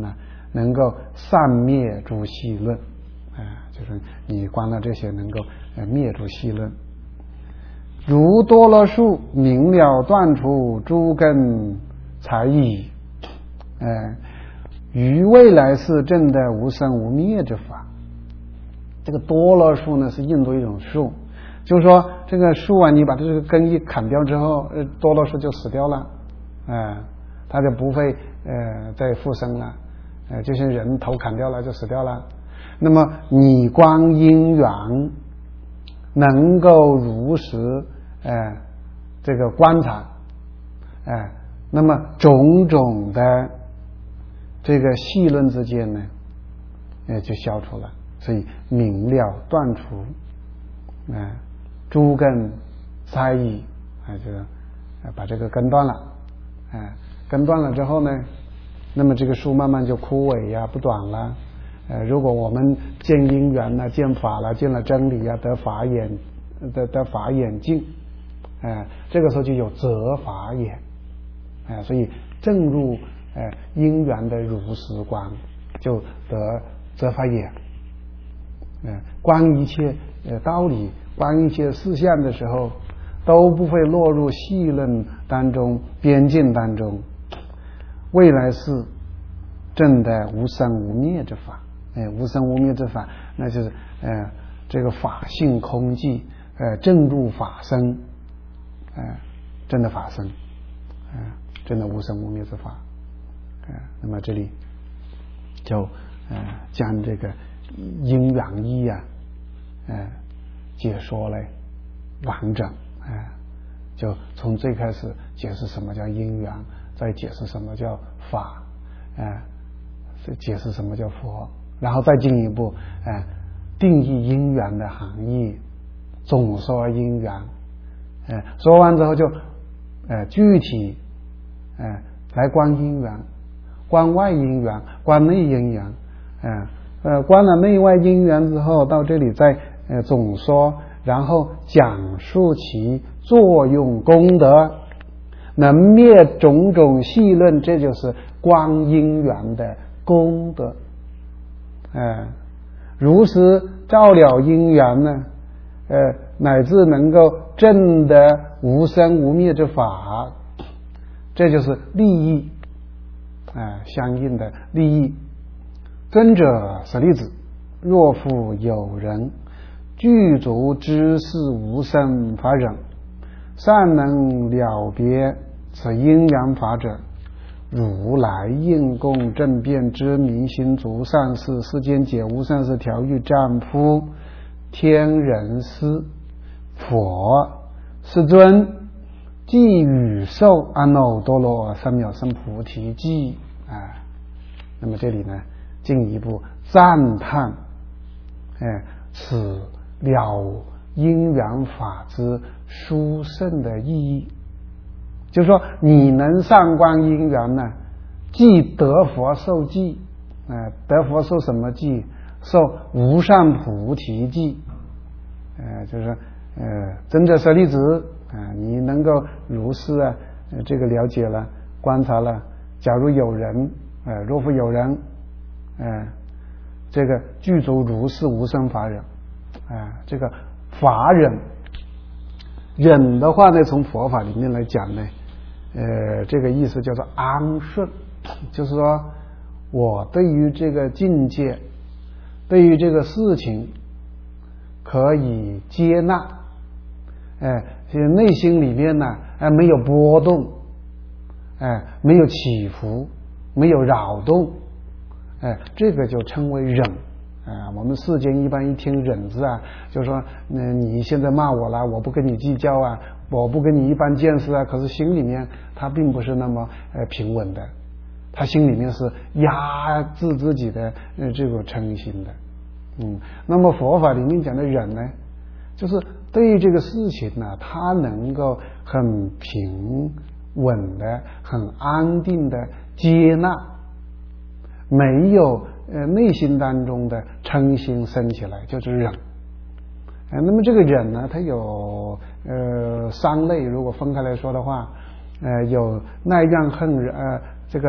能够散灭诸细论，啊、呃，就是你观了这些能够呃灭诸细论。如多罗树明了断除诸根才矣，呃，于未来世证的无生无灭之法。这个多罗树呢是印度一种树，就是说这个树啊，你把这个根一砍掉之后，呃，多罗树就死掉了，啊、呃，它就不会呃再复生了，呃，就像人头砍掉了就死掉了。那么你观因缘，能够如实呃这个观察，哎、呃，那么种种的这个细论之间呢，呃就消除了，所以明了断除，啊、呃，诸根猜疑，啊，就是把这个根断了，啊、呃，根断了之后呢，那么这个树慢慢就枯萎呀、啊，不短了。呃，如果我们见因缘呢、见法了、见了真理呀、得法眼得得法眼净，哎、呃，这个时候就有择法眼，哎、呃，所以正入呃因缘的如实观，就得择法眼。呃，观一切呃道理、观一切事项的时候，都不会落入细论当中、边境当中。未来是证的无生无灭之法。哎，无生无灭之法，那就是呃这个法性空寂，呃正入法身，呃真的法身，呃真的无生无灭之法，呃那么这里就呃将这个因缘义啊，呃解说了完整，啊、呃、就从最开始解释什么叫因缘，再解释什么叫法，啊、呃解释什么叫佛。然后再进一步，呃，定义因缘的含义，总说因缘，呃，说完之后就，呃，具体，呃，来观因缘，观外因缘，观内因缘，呃，呃，观了内外因缘之后，到这里再呃总说，然后讲述其作用功德，能灭种种细论，这就是观因缘的功德。呃，如实照了因缘呢，呃，乃至能够证得无生无灭之法，这就是利益，啊、呃，相应的利益。尊者舍利子，若复有人具足知是无生法忍，善能了别此因缘法者，如来应供正遍知明心足善事世间解无善事调御丈夫天人师佛世尊即与受阿耨多罗三藐三菩提记啊。那么这里呢进一步赞叹哎此了因缘法之殊胜的意义，就是说你能上观因缘呢，既得佛受记，呃，得佛受什么记？受无上菩提记，呃，就是呃，真者舍利子啊、呃，你能够如是啊、呃，这个了解了，观察了。假如有人，呃，若复有人，呃，这个具足如是无生法忍，啊、呃，这个法忍，忍的话呢，从佛法里面来讲呢。呃，这个意思叫做安顺，就是说我对于这个境界，对于这个事情可以接纳，哎、呃，内心里面呢，哎、呃、没有波动，哎、呃、没有起伏，没有扰动，哎、呃，这个就称为忍。啊、呃，我们世间一般一听忍字啊，就说，嗯、呃，你现在骂我了，我不跟你计较啊，我不跟你一般见识啊，可是心里面他并不是那么呃平稳的，他心里面是压制自己的呃这个嗔心的，嗯，那么佛法里面讲的忍呢，就是对于这个事情呢，他能够很平稳的、很安定的接纳，没有呃内心当中的嗔心生起来，就是忍。呃，那么这个忍呢，它有呃三类，如果分开来说的话，呃，有耐让恨呃这个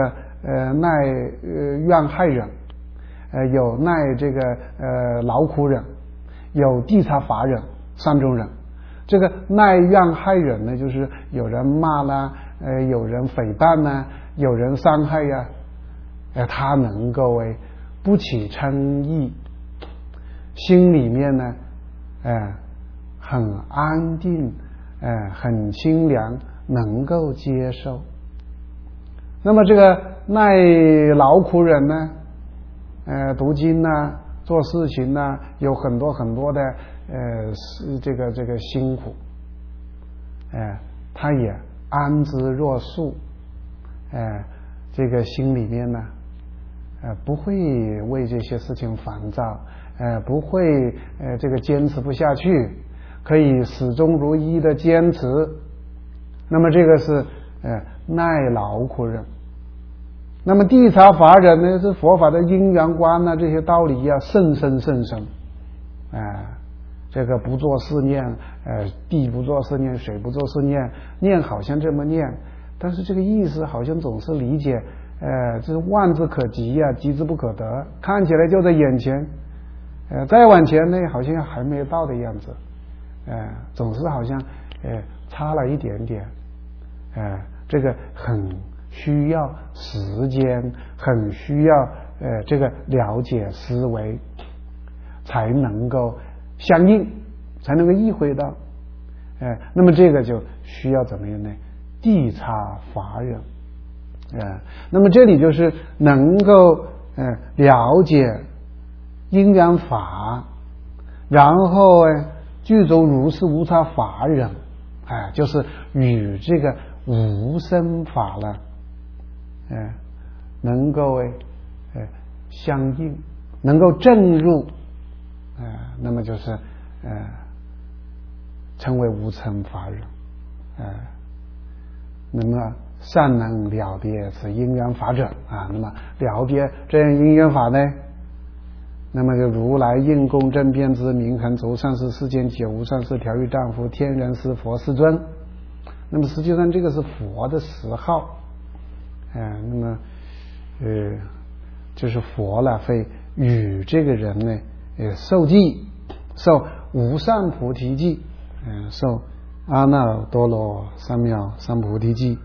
呃耐呃怨害忍，呃有耐这个呃劳苦忍，有谛察法忍三种忍。这个耐怨害忍呢，就是有人骂啦，呃有人诽谤啦，有人伤害呀、啊，呃他能够哎不起嗔意，心里面呢，呃很安定，呃很清凉，能够接受。那么这个耐劳苦忍呢，呃读经呐，做事情呐，有很多很多的呃是这个这个辛苦，呃他也安之若素，呃这个心里面呢，呃不会为这些事情烦躁，呃不会呃这个坚持不下去，可以始终如一的坚持。那么这个是呃耐劳苦忍。那么谛察法忍呢，是佛法的因缘观啊，这些道理啊，甚深甚深。啊、呃，这个不做思念，呃，地不做思念，水不做思念，念好像这么念，但是这个意思好像总是理解，呃，这望之可及呀、啊，及之不可得，看起来就在眼前，呃，再往前呢，好像还没有到的样子，呃，总是好像呃差了一点点，呃，这个很需要时间，很需要呃这个了解思维，才能够相应，才能够意会到，呃，那么这个就需要怎么样呢？谛察法忍，呃，那么这里就是能够呃了解因缘法，然后呃具足如是无差法忍，哎、呃，就是与这个无生法了。呃，能够呃相应，能够正入，呃，那么就是呃称为无生法忍，呃，那么善能了别此因缘法者啊，那么了别这样因缘法呢，那么就如来应供正遍知明恒足善事世间解无上士调御丈夫天人师佛世尊。那么实际上这个是佛的十号。呃，那么，呃，就是佛了，会与这个人呢，呃，受记，受无上菩提记，嗯、呃，受阿耨多罗三藐三菩提记，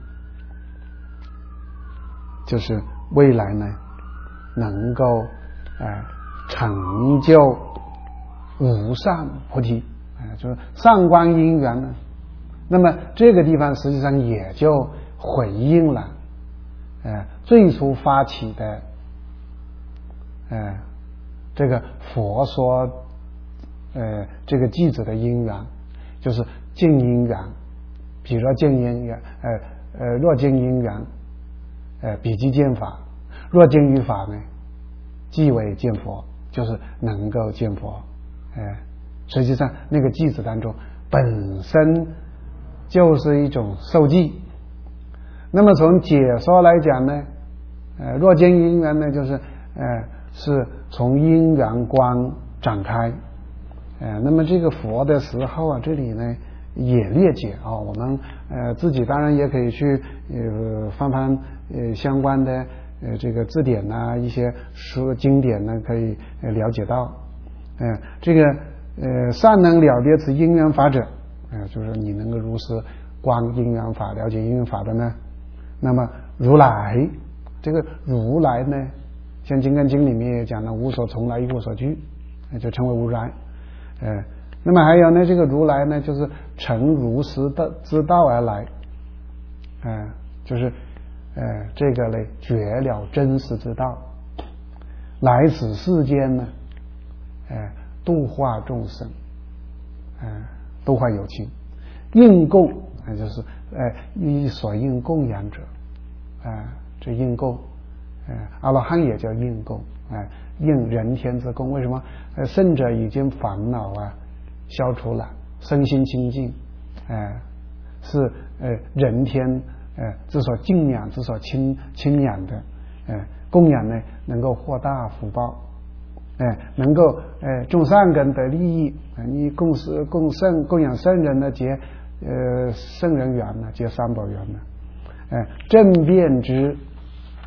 就是未来呢，能够呃成就无上菩提，呃，就是上观因缘呢。那么这个地方实际上也就回应了。呃，最初发起的，呃，这个佛说，呃，这个弟子的因缘，就是净因缘，比若净因缘，呃呃，若净因缘，呃，比即见法；若净于法呢，即为见佛，就是能够见佛。呃，实际上那个弟子当中本身就是一种受记。那么从解说来讲呢，呃，若见因缘呢，就是呃是从因缘观展开，呃，那么这个佛的时候啊，这里呢也略解啊、哦，我们呃自己当然也可以去呃翻翻呃相关的呃这个字典呐、啊，一些书经典呢，可以呃了解到，嗯、呃，这个呃善能了别此因缘法者，呃，就是你能够如实观因缘法，了解因缘法的呢。那么如来，这个如来呢，像《金刚经》里面也讲了，无所从来，亦无所居，就称为如来。呃，那么还有呢，这个如来呢，就是乘如实的之道而来，呃，就是呃这个呢，觉了真实之道，来此世间呢，呃，度化众生，呃，度化有情，应供，呃、就是呃以所应供养者。啊、呃，这应供，呃，阿罗汉也叫应供，啊、呃，应人天之供。为什么？呃，圣者已经烦恼啊消除了，身心清净，呃，是呃人天呃之所敬仰、之所亲亲仰的，呃，供养呢能够获大福报，哎、呃，能够呃种善根得利益，呃、你供是供圣供养圣人呢，结呃圣人缘呢，结三宝缘呢。呃，正遍知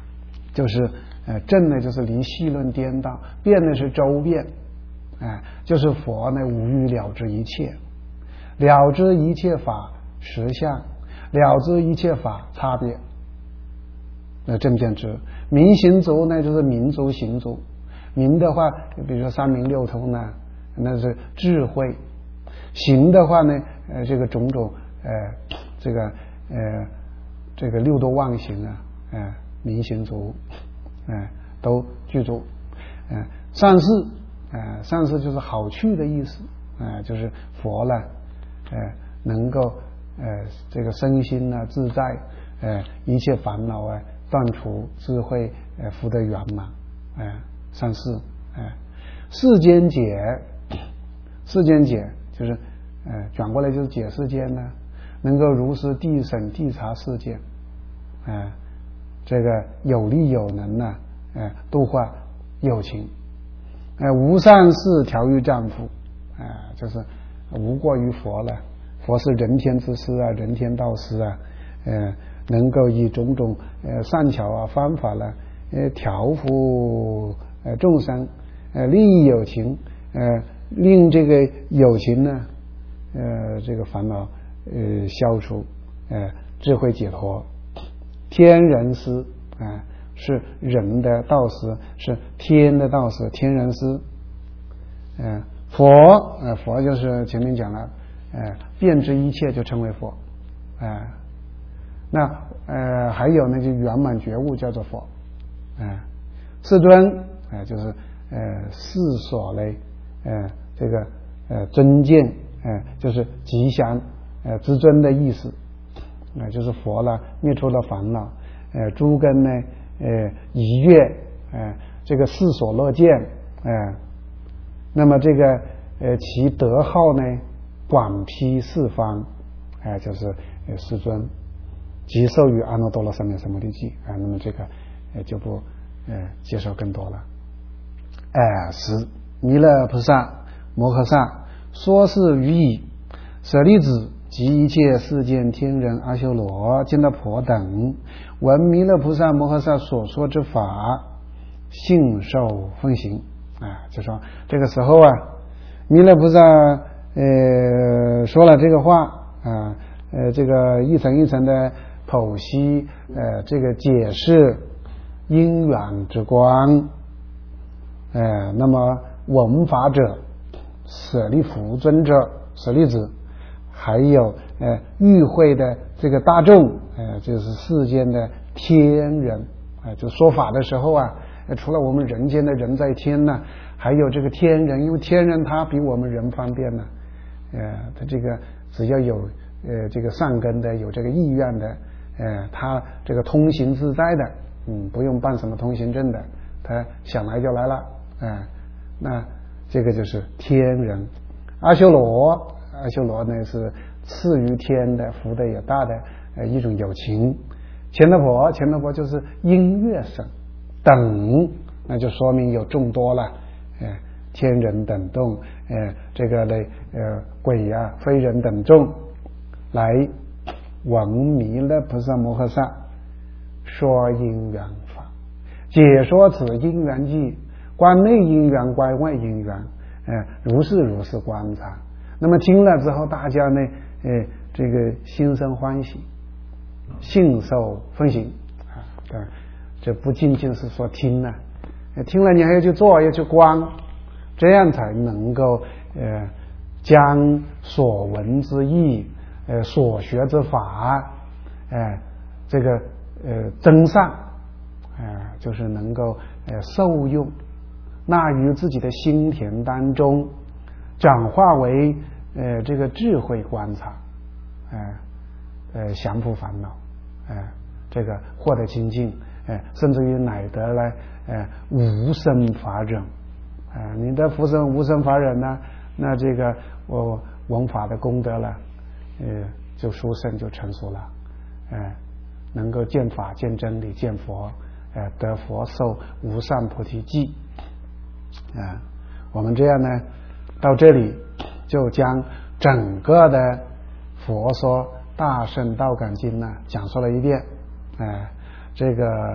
就是呃正呢就是离细论颠倒，辩呢是周辩，哎、呃，就是佛呢无欲了知一切，了知一切法实相，了知一切法差别。那正见知明行足呢就是明足行足，明的话比如说三明六通呢那是智慧，行的话呢呃这个种种呃这个呃这个六度妄行啊呃明行足呃都具足。呃善事呃善事就是好趣的意思，呃就是佛呢呃能够呃这个身心呢自在，呃一切烦恼啊断除，智慧呃福德圆满，哎、呃，善事，哎、呃，世间解，世间解就是呃转过来就是解世间呢，能够如实谛审谛察世间，哎、呃，这个有力有能呢，哎、呃，度化有情，哎、呃，无善事调御丈夫，哎、呃，就是无过于佛了，佛是人天之师啊，人天道师啊，呃。能够以种种呃善巧啊方法呢，呃调伏呃众生，呃利益有情，呃令这个有情呢，呃这个烦恼呃消除，呃智慧解脱。天人师啊、呃、是人的道师，是天的道师，天人师。呃佛呃佛就是前面讲了，呃遍知一切就称为佛，啊、呃。那呃还有呢，就圆满觉悟叫做佛，啊、呃，世尊啊、呃、就是呃世所嘞，呃这个呃尊敬，呃就是吉祥呃之尊的意思，啊、呃、就是佛了灭除了烦恼，呃诸根呢呃怡悦，呃这个世所乐见，呃那么这个呃其德号呢广披四方，哎、呃、就是呃世尊。即授予阿耨多罗三藐三菩提记啊，那么这个呃就不呃介绍更多了。哎，十弥勒菩萨摩诃萨说是于意，舍利子及一切世间天人阿修罗见到婆等，闻弥勒菩萨摩诃萨所说之法，信受奉行啊，就说这个时候啊，弥勒菩萨呃说了这个话啊，呃这个一层一层的剖析呃这个解释因缘之光，呃那么闻法者舍利弗尊者舍利子，还有呃与会的这个大众，呃就是世间的天人啊、呃，就说法的时候啊，除了我们人间的人在天呢，还有这个天人，因为天人他比我们人方便呢，呃他这个只要有呃这个善根的，有这个意愿的，呃他这个通行自在的，嗯不用办什么通行证的，他想来就来了，呃那这个就是天人。阿修罗，阿修罗呢是次于天的，福德也大的呃一种有情。乾德婆，乾德婆就是音乐声等，那就说明有众多了，呃天人等众，呃这个呢呃鬼啊非人等众来闻弥勒菩萨摩诃萨说因缘法，解说此因缘记，观内因缘，观外因缘，呃如是如是观察。那么听了之后，大家呢呃这个心生欢喜，信受奉行啊，这不仅仅是说听了，听了你还要去做，要去观，这样才能够呃将所闻之义，呃所学之法，呃这个呃增上，呃就是能够呃受用，纳于自己的心田当中，转化为呃这个智慧观察，呃呃降伏烦恼，呃这个获得清净，呃甚至于乃得来呃无生法忍，呃你的福生无生法忍呢，那这个我闻法的功德了，呃就殊胜就成熟了，呃能够见法见真理见佛，呃得佛受无上菩提记，啊、呃、我们这样呢到这里就将整个的佛说大乘道感经呢讲述了一遍，呃这个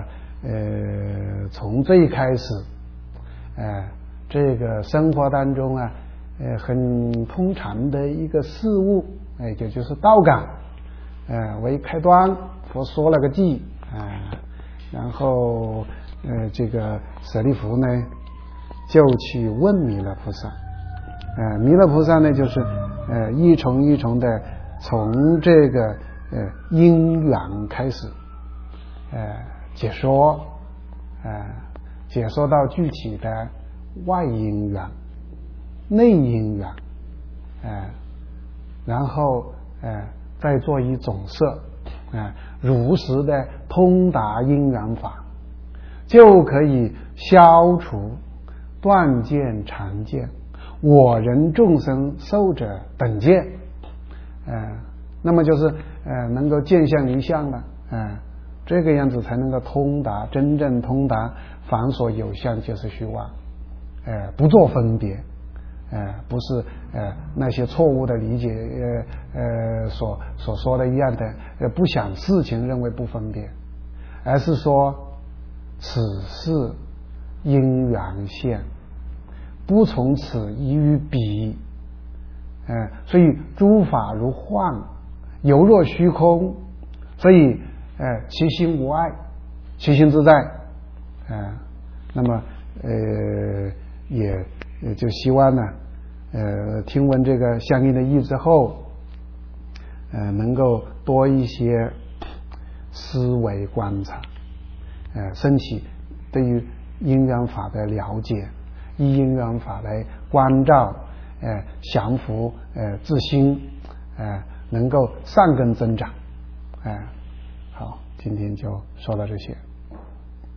呃从最开始，呃这个生活当中啊，呃很通常的一个事物，哎、呃，也就是道感，呃为开端，佛说了个偈啊、呃，然后呃这个舍利弗呢就去问弥勒菩萨，呃弥勒菩萨呢就是呃一重一重的从这个呃因缘开始，呃解说，呃解说到具体的外因缘、内因缘，呃然后呃再做一总摄，啊、呃，如实的通达因缘法，就可以消除断见、常见、我人众生寿者等见，呃，那么就是呃能够见相离相了，呃，这个样子才能够通达，真正通达凡所有相就是虚妄，呃，不做分别。呃，不是呃那些错误的理解呃呃所所说的一样的，呃不想事情认为不分别，而是说此是因缘现，不从此依于彼，呃所以诸法如幻，犹若虚空，所以呃其心无碍，其心自在，呃那么呃也也就希望呢，呃，听闻这个相应的义之后，呃，能够多一些思维观察，呃，升起对于因缘法的了解，依因缘法来关照，呃，降伏呃自心，呃，能够善根增长，呃，好，今天就说到这些。